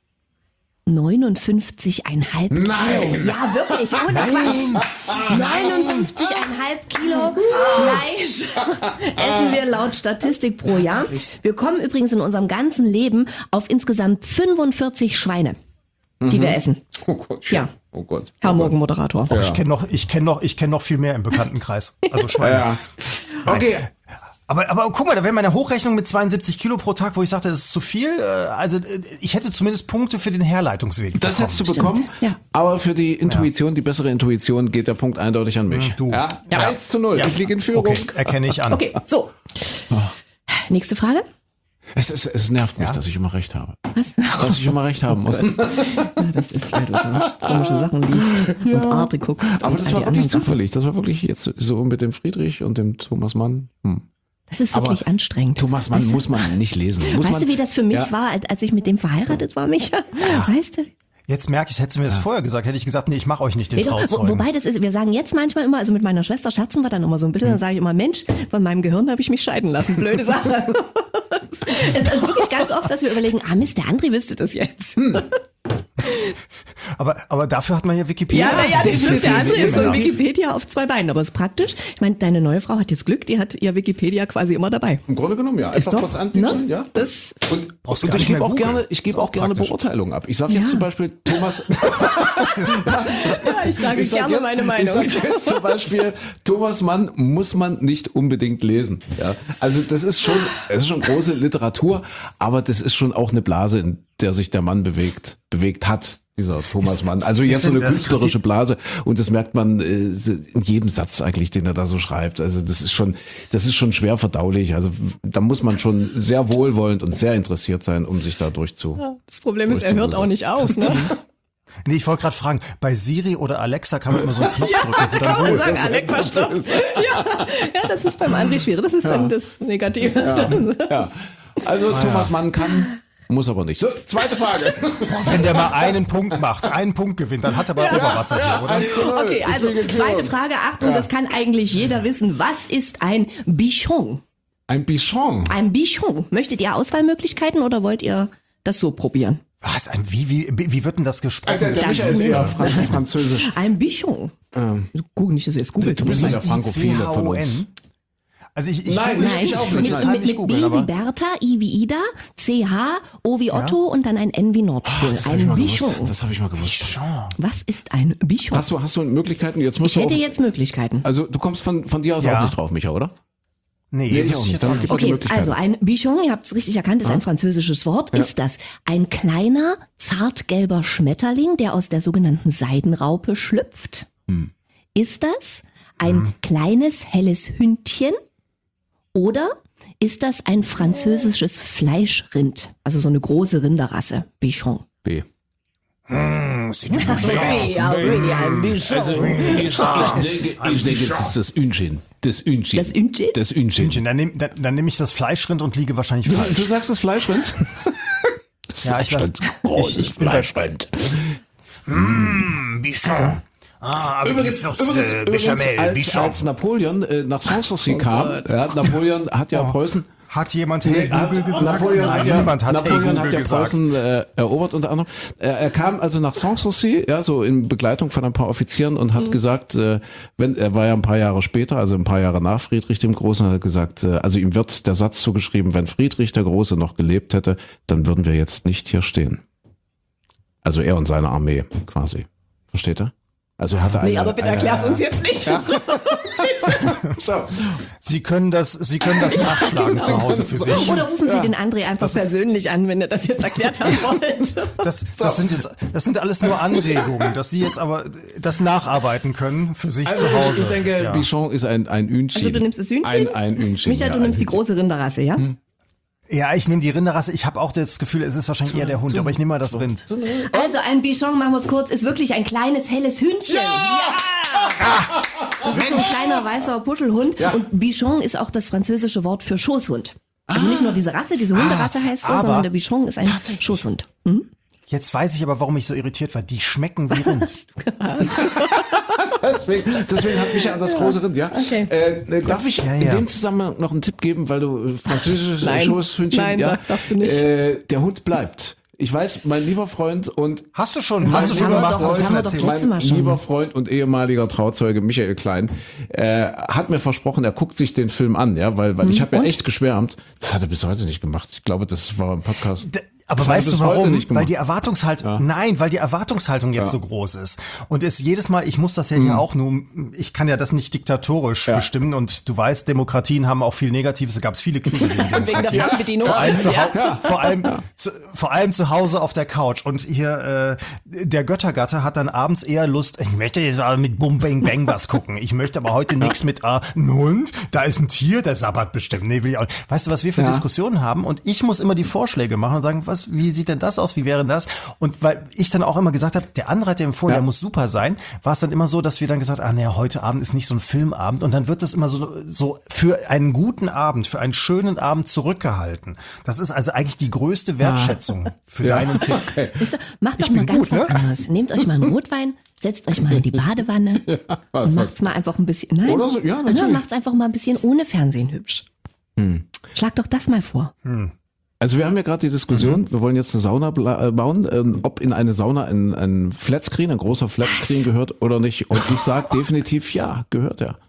neunundfünfzig Komma fünf Kilo. Nein. Ja, wirklich, ohne Quatsch. neunundfünfzig Komma fünf Kilo Fleisch essen wir laut Statistik pro Jahr. Wir kommen übrigens in unserem ganzen Leben auf insgesamt fünfundvierzig Schweine, die wir essen. Oh Gott. Ja. Oh Gott. Herr Morgenmoderator. Oh, ich kenne noch, ich kenne noch, ich kenne noch viel mehr im Bekanntenkreis. Also Schweine. Ja. Okay. Aber, aber guck mal, da wäre meine Hochrechnung mit zweiundsiebzig Kilo pro Tag, wo ich sagte, das ist zu viel. Äh, Also äh, ich hätte zumindest Punkte für den Herleitungsweg. Das bekommen. hättest du bekommen, Ja. aber für die Intuition, die bessere Intuition, geht der Punkt eindeutig an mich. Du. Ja, Ja. eins zu null. Ich liege in Führung. Okay, erkenne ich an. Okay, so. Nächste Frage. Es, es, es nervt mich, dass ich immer recht habe. Was? Dass ich immer recht haben muss. Das ist, weil du so komische Sachen liest und Arte guckst. Aber und das all war die wirklich anderen Sachen. zufällig. Das war wirklich jetzt so mit dem Friedrich und dem Thomas Mann. Hm. Das ist wirklich Aber anstrengend. Thomas Mann weißt du, muss man nicht lesen. Muss weißt man, du, wie das für mich Ja. war, als- als ich mit dem verheiratet war, Micha? Weißt du? Jetzt merke ich, hättest du mir das vorher gesagt, hätte ich gesagt, nee, ich mache euch nicht den Nee, doch, wo, Trauzeugen. wobei das ist, wir sagen jetzt manchmal immer, also mit meiner Schwester schatzen wir dann immer so ein bisschen, dann sage ich immer, Mensch, von meinem Gehirn habe ich mich scheiden lassen. Blöde Sache. Es ist wirklich ganz oft, dass wir überlegen, ah Mist, der André wüsste das jetzt. aber, aber dafür hat man ja Wikipedia. Ja, naja, das Definitiv. stimmt. Der andere ist so ein Ja. Wikipedia auf zwei Beinen, aber ist praktisch. Ich meine, deine neue Frau hat jetzt Glück, die hat ihr Wikipedia quasi immer dabei. Im Grunde genommen, ja. Ist Einfach doch, kurz anpieksen, ne? ja. Das, Und, Brauchst du und gar ich nicht gebe mehr auch googeln. gerne, ich gebe Ist auch auch gerne praktisch. Beurteilungen ab. Ich sage Ja. jetzt zum Beispiel, Thomas, ja, ich sage ich sag gerne jetzt, meine Ich Meinung. sage jetzt zum Beispiel, Thomas Mann muss man nicht unbedingt lesen. Ja, also das ist schon, es ist schon große Literatur, aber das ist schon auch eine Blase, in der sich der Mann bewegt, bewegt hat. Dieser Thomas Mann. Also jetzt so denn, eine äh, künstlerische Blase und das merkt man äh, in jedem Satz eigentlich, den er da so schreibt. Also das ist schon, das ist schon schwer verdaulich. Also da muss man schon sehr wohlwollend und sehr interessiert sein, um sich da durchzu. Das Problem ist, er hört auch nicht auf. Ne? Nee, ich wollte gerade fragen, bei Siri oder Alexa kann man immer so einen Knopf drücken, wo dann Kann man Ruhe sagen, ist. Alexa, stopp. Ja, ja, das ist beim André schwierig. Das ist dann das Negative. Ja. Also Thomas Mann kann, muss aber nicht. So, zweite Frage. Wenn der mal einen Punkt macht, einen Punkt gewinnt, dann hat er aber Oberwasser hier, oder? eins zu null. Okay, Ich also liege in zweite Führung. Frage. Achtung, das kann eigentlich jeder wissen. Was ist ein Bichon? Ein Bichon. Ein Bichon. Möchtet ihr Auswahlmöglichkeiten oder wollt ihr das so probieren? Was, ein, wie, wie, wie wird denn das gesprochen? Der, der Ja, Michael ist das- eher Fran- französisch. Ein Bichon. Google nicht, dass ihr es googelt. Du bist ja der I C Frankophile H von O uns. N? Also ich, ich Nein, google nein, jetzt ich auch nicht, nicht. ich Mit, kann mit, nicht mit googeln, B wie aber Bertha, I wie Ida, C H, O wie Otto und dann ein N wie Nordpol. Das habe ich ein mal Bichon. gewusst. Das habe ich mal gewusst. schon. Was ist ein Bichon? Hast du, hast du Möglichkeiten? Jetzt musst Ich du hätte auch, jetzt Möglichkeiten. also du kommst von, von dir aus Ja. auch nicht drauf, Micha, oder? Nee, Nee, ich wüsste auch ich nicht. jetzt Dann auch nicht. gib- die Okay, Möglichkeiten. also ein Bichon, ihr habt es richtig erkannt, ist ein französisches Wort. Ist das ein kleiner, zartgelber Schmetterling, der aus der sogenannten Seidenraupe schlüpft? Hm. Ist das ein kleines, helles Hündchen? Oder ist das ein französisches Fleischrind? Also so eine große Rinderrasse, Bichon. B. Ja, really, ein Bichon. Also ich, ich denke, ich denke, das ist das Hühnchen. Das Hühnchen. Das Hühnchen? Das Hühnchen. Hühnchen, dann nehme dann, dann nehm ich das Fleischrind und liege wahrscheinlich Du falsch. sagst das Fleischrind? Das Ja, ich lass, Großes ich, ich bin bei Fleischrind. Bichon. Ah, aber Übrigens, Bichon, übrigens, äh, übrigens Bechamel, als, Bichon. als Napoleon äh, nach Sanssouci kam, ja, Napoleon hat ja Preußen Hat jemand Hey Google gesagt? Napoleon Nein, hat ja, niemand hat Napoleon Hey hat Google ja gesagt. Preußen äh, erobert unter anderem. Er, er kam also nach Sanssouci, ja, so in Begleitung von ein paar Offizieren und hat gesagt, äh, wenn er war ja ein paar Jahre später, also ein paar Jahre nach Friedrich dem Großen, hat er gesagt, äh, also ihm wird der Satz zugeschrieben, wenn Friedrich der Große noch gelebt hätte, dann würden wir jetzt nicht hier stehen. Also er und seine Armee quasi. Versteht er? Also er hatte eine, Nee, aber bitte eine, erklär's uns jetzt nicht. So. Sie können das, Sie können das nachschlagen zu Hause für sich. Oder rufen Sie den André einfach persönlich an, wenn er das jetzt erklärt haben wollt. Das, das sind jetzt, das sind alles nur Anregungen, dass Sie jetzt aber das nacharbeiten können für sich Also, zu Hause. ich denke, Ja. Bichon ist ein, ein Hühnchen. Also du nimmst das Hühnchen? Ein, ein Hühnchen. Michael, ja, du nimmst ein die große Rinderrasse, ja? Ja, ich nehme die Rinderrasse. Ich habe auch das Gefühl, es ist wahrscheinlich eher der Hund, aber ich nehme mal das Rind. Also ein Bichon, machen wir es kurz, ist wirklich ein kleines, helles Hühnchen. Ja! Das ist so ein kleiner, weißer Puschelhund. Ja. Und Bichon ist auch das französische Wort für Schoßhund. Also nicht nur diese Rasse, diese Hunderasse heißt so, aber sondern der Bichon ist ein Schoßhund. Mhm. Jetzt weiß ich aber, warum ich so irritiert war. Die schmecken wie Rind. Deswegen, deswegen hat mich an das große Rind, ja. Okay. Äh, darf ich Ja, in ja. dem Zusammenhang noch einen Tipp geben, weil du äh, französisches Nein. Schoßhündchen, Nein, ja. sag, darfst du nicht. Äh, der Hund bleibt. Ich weiß, mein lieber Freund und Hast du schon, hast du das schon haben wir gemacht, doch- was das ich haben wir doch erzählt? letztes mein Mal schon. lieber Freund und ehemaliger Trauzeuge Michael Klein äh, hat mir versprochen, er guckt sich den Film an, ja, weil, weil ich habe ja echt geschwärmt. Das hat er bis heute nicht gemacht. Ich glaube, das war im Podcast. D- Aber Das hat er weißt du bis heute warum? nicht gemacht. Weil die Erwartungshaltung, nein, weil die Erwartungshaltung jetzt so groß ist. Und es jedes Mal, ich muss das ja hier auch nur, ich kann ja das nicht diktatorisch Ja. bestimmen und du weißt, Demokratien haben auch viel Negatives, da gab es viele Kriege. Wegen Wegen der Fernbedienung. Vor allem, zu, Ja. Hau- vor, allem, zu, vor allem zu Hause auf der Couch. Und hier, äh, der Göttergatte hat dann abends eher Lust, ich möchte jetzt aber mit Bum Bang Bang was gucken. Ich möchte aber heute nichts mit, ah, ein Hund, da ist ein Tier, der sabbert bestimmt. Nee, will ich auch nicht. Weißt du, was wir für Ja. Diskussionen haben? Und ich muss immer die Vorschläge machen und sagen, was, wie sieht denn das aus, wie wäre das? Und weil ich dann auch immer gesagt habe, der andere hat dir empfohlen, Ja. der muss super sein, war es dann immer so, dass wir dann gesagt, ah, naja, heute Abend ist nicht so ein Filmabend. Und dann wird das immer so, so für einen guten Abend, für einen schönen Abend zurückgehalten. Das ist also eigentlich die größte Wertschätzung für Ja. deinen Tipp. Okay. Wisst ihr, macht doch Ich mal bin ganz gut, was ne? anderes. Nehmt euch mal einen Rotwein, setzt euch mal in die Badewanne was, und was? macht's mal einfach ein bisschen. Nein, Oder so, ja, natürlich. macht's einfach mal ein bisschen ohne Fernsehen hübsch. Schlag doch das mal vor. Also wir haben ja gerade die Diskussion, wir wollen jetzt eine Sauna bla- äh, bauen, ähm, ob in eine Sauna ein, ein Flatscreen, ein großer Flatscreen gehört oder nicht. Und ich sag definitiv ja, gehört er.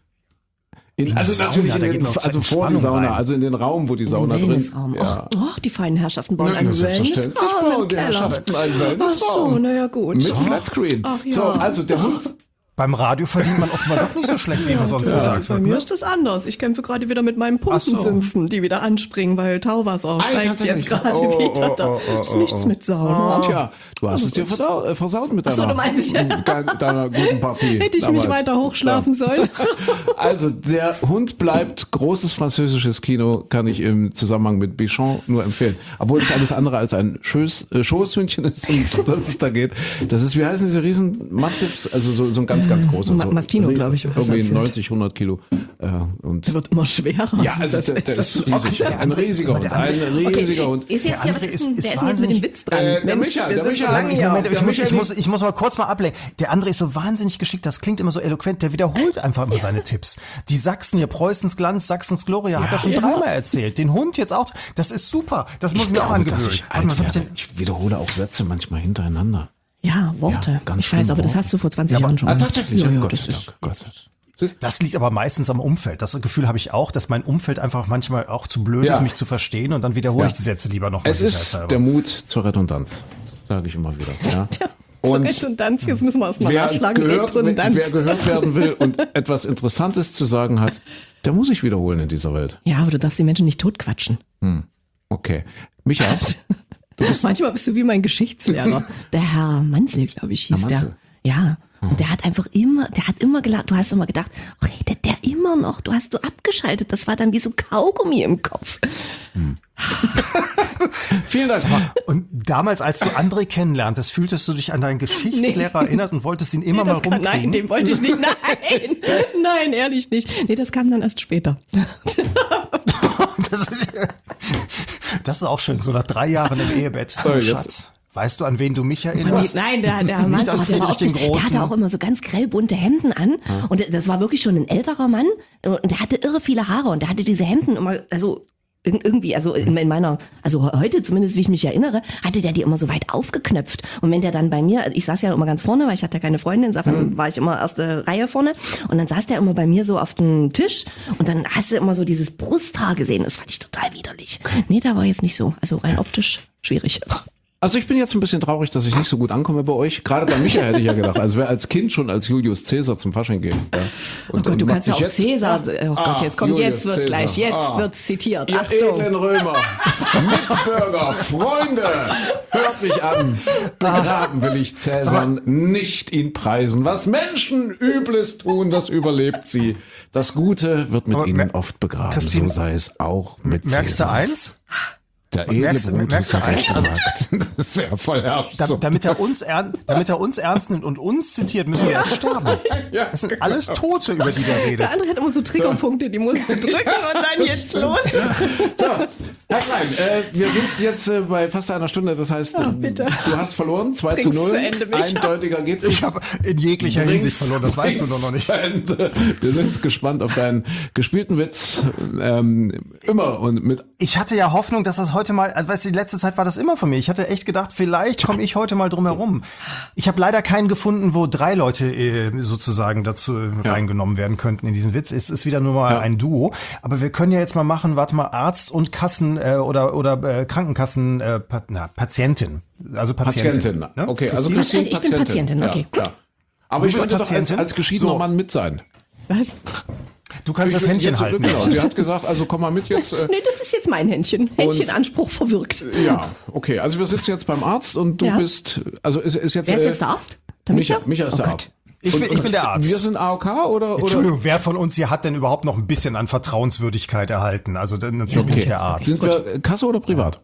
In, In also die Sauna, natürlich in da den, geht noch zur also vor die Entspannung Sauna, rein. also in den Raum, wo die Sauna drin ist. Wellnessraum. Ja. Ach, ach, die feinen Herrschaften bauen Na, einen na, selbstverständlich Wellnessraum bauen im die Keller. Herrschaften einen Ach so, Wellnessraum. na ja gut. Mit Flatscreen. Ach ja. So, also der Hund. Beim Radio verdient man offenbar doch nicht so schlecht, wie immer sonst gesagt Bei wird. mir Ne? ist das anders. Ich kämpfe gerade wieder mit meinen Ach so. Pumpensümpfen, die wieder anspringen, weil Tauwasser steigt tatsächlich. jetzt gerade Oh, wieder. oh, Da oh, oh, ist oh, nichts oh. mit Sauna. Tja, du hast es dir verdau- äh, versaut mit deiner, so, du meinst, ich- deiner guten Partie. Hätte ich mich damals. weiter hochschlafen sollen. Also, der Hund bleibt, großes französisches Kino, kann ich im Zusammenhang mit Bichon nur empfehlen. Obwohl es alles andere als ein Schoß, äh, Schoßhündchen ist, um das es da geht. Das ist, wie heißen diese riesen Mastiffs? Also so, so ein ganz, ganz großer. Ma- so, Mastino, glaub ich, was Irgendwie erzählt. neunzig, hundert Kilo. Äh, und Der wird immer schwerer. ja, Was also ist der, das? der das ist der riesig. andere- Ein riesiger der Hund. andere- Ein riesiger Hund. Ist jetzt Der hier, was andere ist, ist- denn, ist wer ist denn jetzt mit dem wahnsinnig- Witz dran? Äh, der Mensch, Micha, wir der sind Micha so hat- lange hier. Moment, ich Der muss, ich, Michael- muss, ich muss mal kurz mal ablenken. Der andere ist so wahnsinnig geschickt, das klingt immer so eloquent, der wiederholt einfach immer seine Tipps. Die Sachsen hier, Preußens Glanz, Sachsens Gloria, hat er schon dreimal erzählt. Den Hund jetzt auch, das ist super, das muss ich mir auch glaube, dass angewöhnen. ich Warte alt mal, was hab ich werde. denn? Ich wiederhole auch Sätze manchmal hintereinander. Ja, Worte. Ja, ganz ich weiß, schön aber das Worte. hast du vor zwanzig Ja, Jahren aber- schon Ah, gemacht. tatsächlich, Ja, ja, Gott das sei ist, Dank. Gott sei Dank. Das liegt aber meistens am Umfeld. Das Gefühl habe ich auch, dass mein Umfeld einfach manchmal auch zu blöd Ja. ist, mich zu verstehen und dann wiederhole Ja. ich die Sätze lieber noch mal Es ist sicherheitshalber. der Mut zur Redundanz, sage ich immer wieder. Ja. Zur Und Redundanz, jetzt müssen wir erstmal wer nachschlagen. gehört, Redundanz. wer gehört werden will und etwas Interessantes zu sagen hat, der muss sich wiederholen in dieser Welt. Ja, aber du darfst die Menschen nicht totquatschen. Okay. Micha, Manchmal bist du wie mein Geschichtslehrer. Der Herr Manzel, glaube ich, hieß Herr der. Manzel. Ja. Und der hat einfach immer, der hat immer gelacht. Du hast immer gedacht, oh, redet der immer noch? Du hast so abgeschaltet. Das war dann wie so Kaugummi im Kopf. vielen Dank. Und damals, als du André kennenlerntest, fühltest du dich an deinen Geschichtslehrer erinnert und wolltest ihn immer mal Das kann, rumkriegen? nein, den wollte ich nicht. Nein, nein, ehrlich nicht. Nee, das kam dann erst später. Das ist, das ist auch schön, so nach drei Jahren im Ehebett. So, jetzt- Schatz, weißt du, an wen du mich Nee, erinnerst? nein, der, der Mann, Nicht an oh, der, war Friedrich den optisch, der Großen. hatte auch immer so ganz grellbunte Hemden an. Und das war wirklich schon ein älterer Mann. Und der hatte irre viele Haare. Und der hatte diese Hemden immer, also ir- irgendwie, also in in meiner, also heute zumindest, wie ich mich erinnere, hatte der die immer so weit aufgeknöpft. Und wenn der dann bei mir, ich saß ja immer ganz vorne, weil ich hatte ja keine Freundin, insofern war ich immer erste Reihe vorne. Und dann saß der immer bei mir so auf dem Tisch. Und dann hast du immer so dieses Brusthaar gesehen. Das fand ich total widerlich. Nee, da war jetzt nicht so. Also rein optisch schwierig. Also ich bin jetzt ein bisschen traurig, dass ich nicht so gut ankomme bei euch. Gerade bei Micha hätte ich ja gedacht, als wäre als Kind schon als Julius Caesar zum Fasching gehen. Ja. Oh Gott, du macht kannst ja sich auch Cäsar. Oh Ah, Gott, jetzt kommt, Julius jetzt wird Caesar. gleich, jetzt Ah. wird zitiert. Ihr Achtung. edlen Römer, Mitbürger, Freunde, hört mich an. Begraben will ich Cäsar, nicht ihn preisen. Was Menschen Übles tun, das überlebt sie. Das Gute wird mit Aber ihnen mer- oft begraben. Christine, so sei es auch mit Merkst du Cäsar. eins? Der edle merkst du- Brutus merkst du hat eins? gesagt. Das ist ja voll herrsch. Da, so. damit, er uns ern, damit er uns ernst nimmt und uns zitiert, müssen wir erst sterben. Ja, Das sind alles Tote, über die der redet. Der andere hat immer so Triggerpunkte, die musst du drücken und dann jetzt los. So, Herr Klein, äh, wir sind jetzt äh, bei fast einer Stunde, das heißt, Ach, bitte. du hast verloren, zwei zu Bring's null. zu Ende, Micha. Eindeutiger geht's Ich nicht. habe in jeglicher Hinsicht verloren, das weißt du doch noch nicht. Zu Ende. Wir sind gespannt auf deinen gespielten Witz. Ähm, immer und mit. Ich hatte ja Hoffnung, dass das heute mal, weißt du, die letzte Zeit war das immer von mir. Ich hatte echt gedacht, vielleicht komme ich heute mal drum herum. Ich habe leider keinen gefunden, wo drei Leute äh, sozusagen dazu äh, reingenommen werden könnten in diesen Witz. Es ist wieder nur mal Ja. ein Duo. Aber wir können ja jetzt mal machen, warte mal, Arzt und Kassen äh, oder oder äh, Krankenkassen, äh, pa na, Patientin. Also Patientin. Patientin. Ne? Okay, also Christine? Christine, Ich bin Patientin, okay, Ja, ja. Aber Du ich bist wollte doch als, Patientin? als geschiedener So. Mann mit sein. Was? Du kannst das Ich will Händchen jetzt, halten. Genau, die hat gesagt, also komm mal mit jetzt. Äh, Nee, das ist jetzt mein Händchen. Händchenanspruch verwirkt. ja, okay, also wir sitzen jetzt beim Arzt und du Ja. bist, also ist, ist jetzt. Wer ist äh, jetzt der Arzt? Der Micha, Micha? Micha ist Oh der Gott. Arzt. Ich bin, ich bin der Arzt. Wir sind A O K oder? oder? Entschuldigung, wer von uns hier hat denn überhaupt noch ein bisschen an Vertrauenswürdigkeit erhalten? Also dann natürlich Okay. nicht der Arzt. Sind wir äh, Kasse oder privat?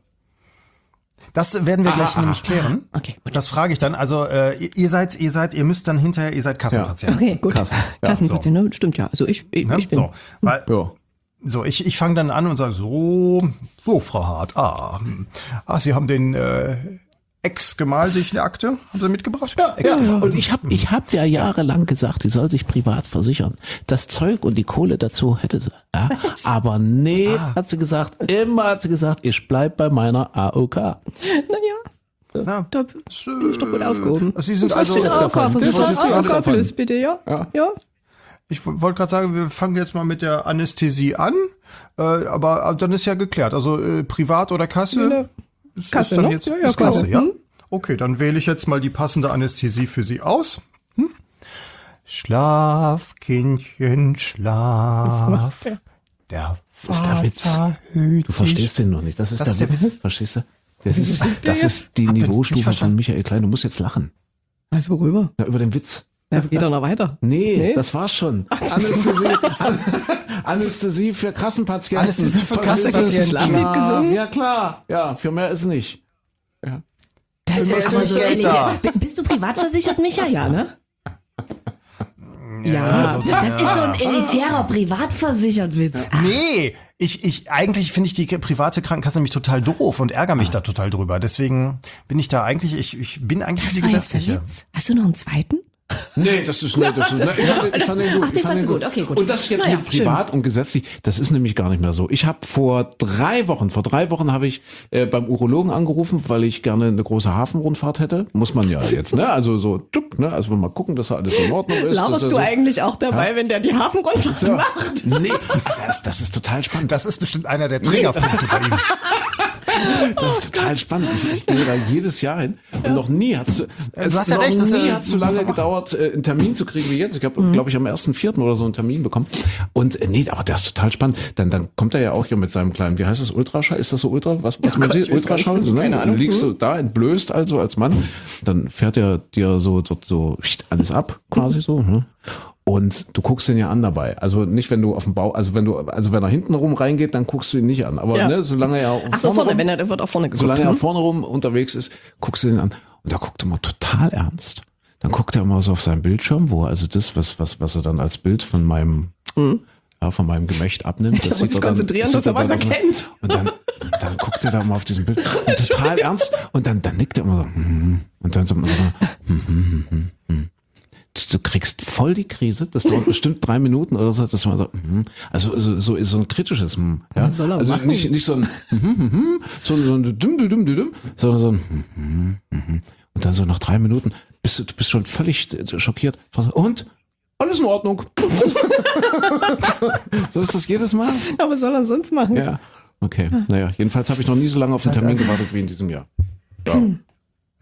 Das werden wir gleich Ah, nämlich ah, klären. Okay, gut. Das frage ich dann. Also äh, ihr- ihr seid, ihr seid, ihr müsst dann hinterher, ihr seid Kassenpatient. Okay, gut. Kasse. Ja, Kassenpatient, ne? Stimmt ja. Also ich, ich, Ne? ich bin. So, weil, Ja. so ich, ich fange dann an und sage so, so Frau Hart, ah, hm. ah Sie haben den äh, Ex-Gemahlsichtenakte, haben Sie mitgebracht? Ja, Ja, und ich habe ich hab ja jahrelang gesagt, die soll sich privat versichern. Das Zeug und die Kohle dazu hätte sie. Ja? Aber nee, hat sie gesagt, immer hat sie gesagt, ich bleib bei meiner A O K. Naja, Na, da bin ich doch gut aufgehoben. Sie sind Was hast also, du jetzt davon? A O K, Das wolltest du A O jetzt K davon. plus, bitte, ja? Ja. Ja. ich wollte gerade sagen, wir fangen jetzt mal mit der Anästhesie an, äh, aber, aber dann ist ja geklärt. Also äh, privat oder Kasse? Ne. Ist, Kasse, ist dann ne? jetzt Ja, ja, ist Kasse, Kasse. ja? Hm. Okay, dann wähle ich jetzt mal die passende Anästhesie für Sie aus. Hm? Schlaf, Kindchen, schlaf. der? Der ist der Witz. Vater hüt Du verstehst den noch nicht. Das ist Das der ist der Witz. Witz? Verstehst du? Das ist, das ist die Habt ihr nicht Niveaustufe von verstanden? Michael Klein. Du musst jetzt lachen. Also worüber? Ja, über den Witz. Ja, geht doch noch weiter. Nee, Nee? das war's schon. Anästhesie, Anästhesie für Kassenpatienten. Anästhesie für Verstehst du? Kassenpatienten. Schlaflied Ja, gesungen? ja, klar. Ja, für mehr ist nicht. Das ist ist aber nicht so Geld elitär. da. B- Bist du privat versichert, Micha? Ja, ne? Ja, so- das ist so ein elitärer Privatversichert-Witz. Nee, ich, ich, eigentlich finde ich die private Krankenkasse nämlich total doof und ärgere mich da total drüber. Deswegen bin ich da eigentlich, ich, ich bin eigentlich die Das war jetzt der gesetzliche. Witz. Hast du noch einen zweiten? Nee, das ist, nee, das ist, nee, ich, fand, den- ich fand den gut. Ach, den ich fand fandst den du gut. Okay, gut. Und das jetzt Naja, mit privat und gesetzlich, das ist nämlich gar nicht mehr so. Ich habe vor drei Wochen, vor drei Wochen habe ich äh, beim Urologen angerufen, weil ich gerne eine große Hafenrundfahrt hätte. Muss man ja jetzt, ne? Also so, tuck, ne? Also mal gucken, dass da alles in Ordnung ist. Laberst dass er du so, eigentlich auch dabei, wenn der die Hafenrundfahrt macht? Nee, das, das ist total spannend. Das ist bestimmt einer der Triggerpunkte bei ihm. Das ist total spannend. Ich, ich gehe da jedes Jahr hin und noch nie hat es Du hast ja noch recht, das ist nie ja- hat so lange gedauert, äh, einen Termin zu kriegen wie jetzt. Ich habe, glaube ich, am ersten Vierten oder so einen Termin bekommen. Und äh, nee, aber der ist total spannend. Dann, dann kommt er ja auch hier mit seinem kleinen, wie heißt das, Ultraschall? Ist das so Ultra? Was, was man Gott, sieht? ich weiß gar Ultraschall? nicht, So, ne? keine Ahnung. Dann liegst du da entblößt also als Mann. Dann fährt er dir so dort so alles ab, quasi so. Ne? Und du guckst ihn ja an dabei. Also nicht, wenn du auf dem Bau, also wenn du, also wenn er hinten rum reingeht, dann guckst du ihn nicht an. Aber Ja. ne, solange er Ach so, vorne, rum, wenn er, der wird auch vorne geguckt. solange er ne? vorne rum unterwegs ist, guckst du ihn an. Und da guckt er mal total ernst. Dann guckt er immer so auf seinen Bildschirm, wo er also das, was, was, was er dann als Bild von meinem, ja, von meinem Gemächt abnimmt. Der das muss sieht sich er dann- konzentrieren, das dass er sieht was dann auf- erkennt. Und dann, dann guckt er da mal auf diesem Bild und total ernst. Und dann, dann nickt er immer so, mhm. Und dann so, mhm, mhm, mhm, mhm. Du kriegst voll die Krise, das dauert bestimmt drei Minuten oder so, dass man so, mhm. also so, so, so ein kritisches, mhm, ja, Was soll er also machen? nicht, nicht so ein, mhm, mhm, so, so ein düm, düm, düm, düm, sondern so ein, mhm, mhm. Und dann so nach drei Minuten bist du, du bist schon völlig schockiert. Und alles in Ordnung. So ist das jedes Mal. Ja, was soll er sonst machen? Ja, okay. Naja, jedenfalls habe ich noch nie so lange auf den Termin gewartet wie in diesem Jahr. Ja.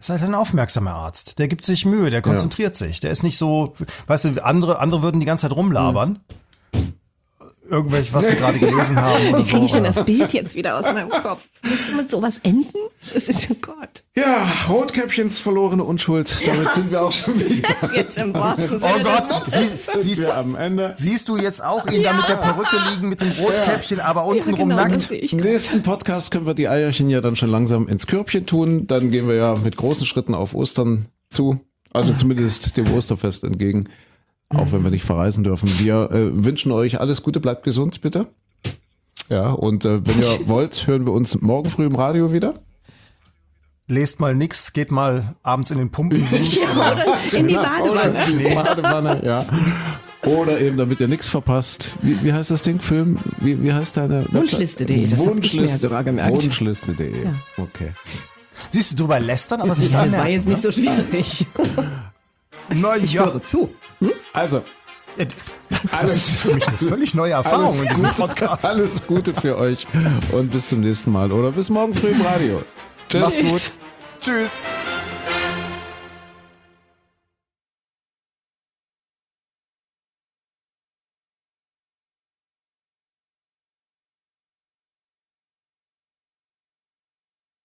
ist halt ein aufmerksamer Arzt. Der gibt sich Mühe, der konzentriert sich. Der ist nicht so, weißt du, andere, andere würden die ganze Zeit rumlabern. Irgendwelche, was sie gerade gelesen haben. Oder Wie kriege ich so. denn das Bild jetzt wieder aus meinem Kopf? Musst du mit sowas enden? Das ist, oh Gott. Ja, Rotkäppchens verlorene Unschuld. Damit sind wir auch schon wieder. Das ist jetzt im wahrsten Sinne Oh des Gott, Wortes. siehst, siehst, wir am Ende. siehst du jetzt auch ihn da mit der Perücke liegen, mit dem Rotkäppchen, aber untenrum genau, das nackt? sehe ich Im gerade. nächsten Podcast können wir die Eierchen ja dann schon langsam ins Körbchen tun. Dann gehen wir ja mit großen Schritten auf Ostern zu. Also zumindest dem Osterfest entgegen. Auch wenn wir nicht verreisen dürfen. Wir äh, wünschen euch alles Gute, bleibt gesund, bitte. Ja, und äh, wenn ihr wollt, hören wir uns morgen früh im Radio wieder. Lest mal nix, geht mal abends in den Pumpen. Ja, oder in die Badewanne. Oder in die Badewanne, ja. Oder eben, damit ihr nichts verpasst. Wie, wie heißt das Ding? Film? Wie, wie heißt deine Wunschliste punkt de, das hab ich mir sogar gemerkt. Wunschliste punkt de. Okay. Siehst du, drüber lästern, aber sich Ja, dran das war merken, jetzt nicht so schwierig. Na ja, Höre zu. Also, das ist für mich eine völlig neue Erfahrung alles in diesem Gute, Podcast. alles Gute für euch und bis zum nächsten Mal oder bis morgen früh im Radio. Tschüss. Macht's gut. Tschüss.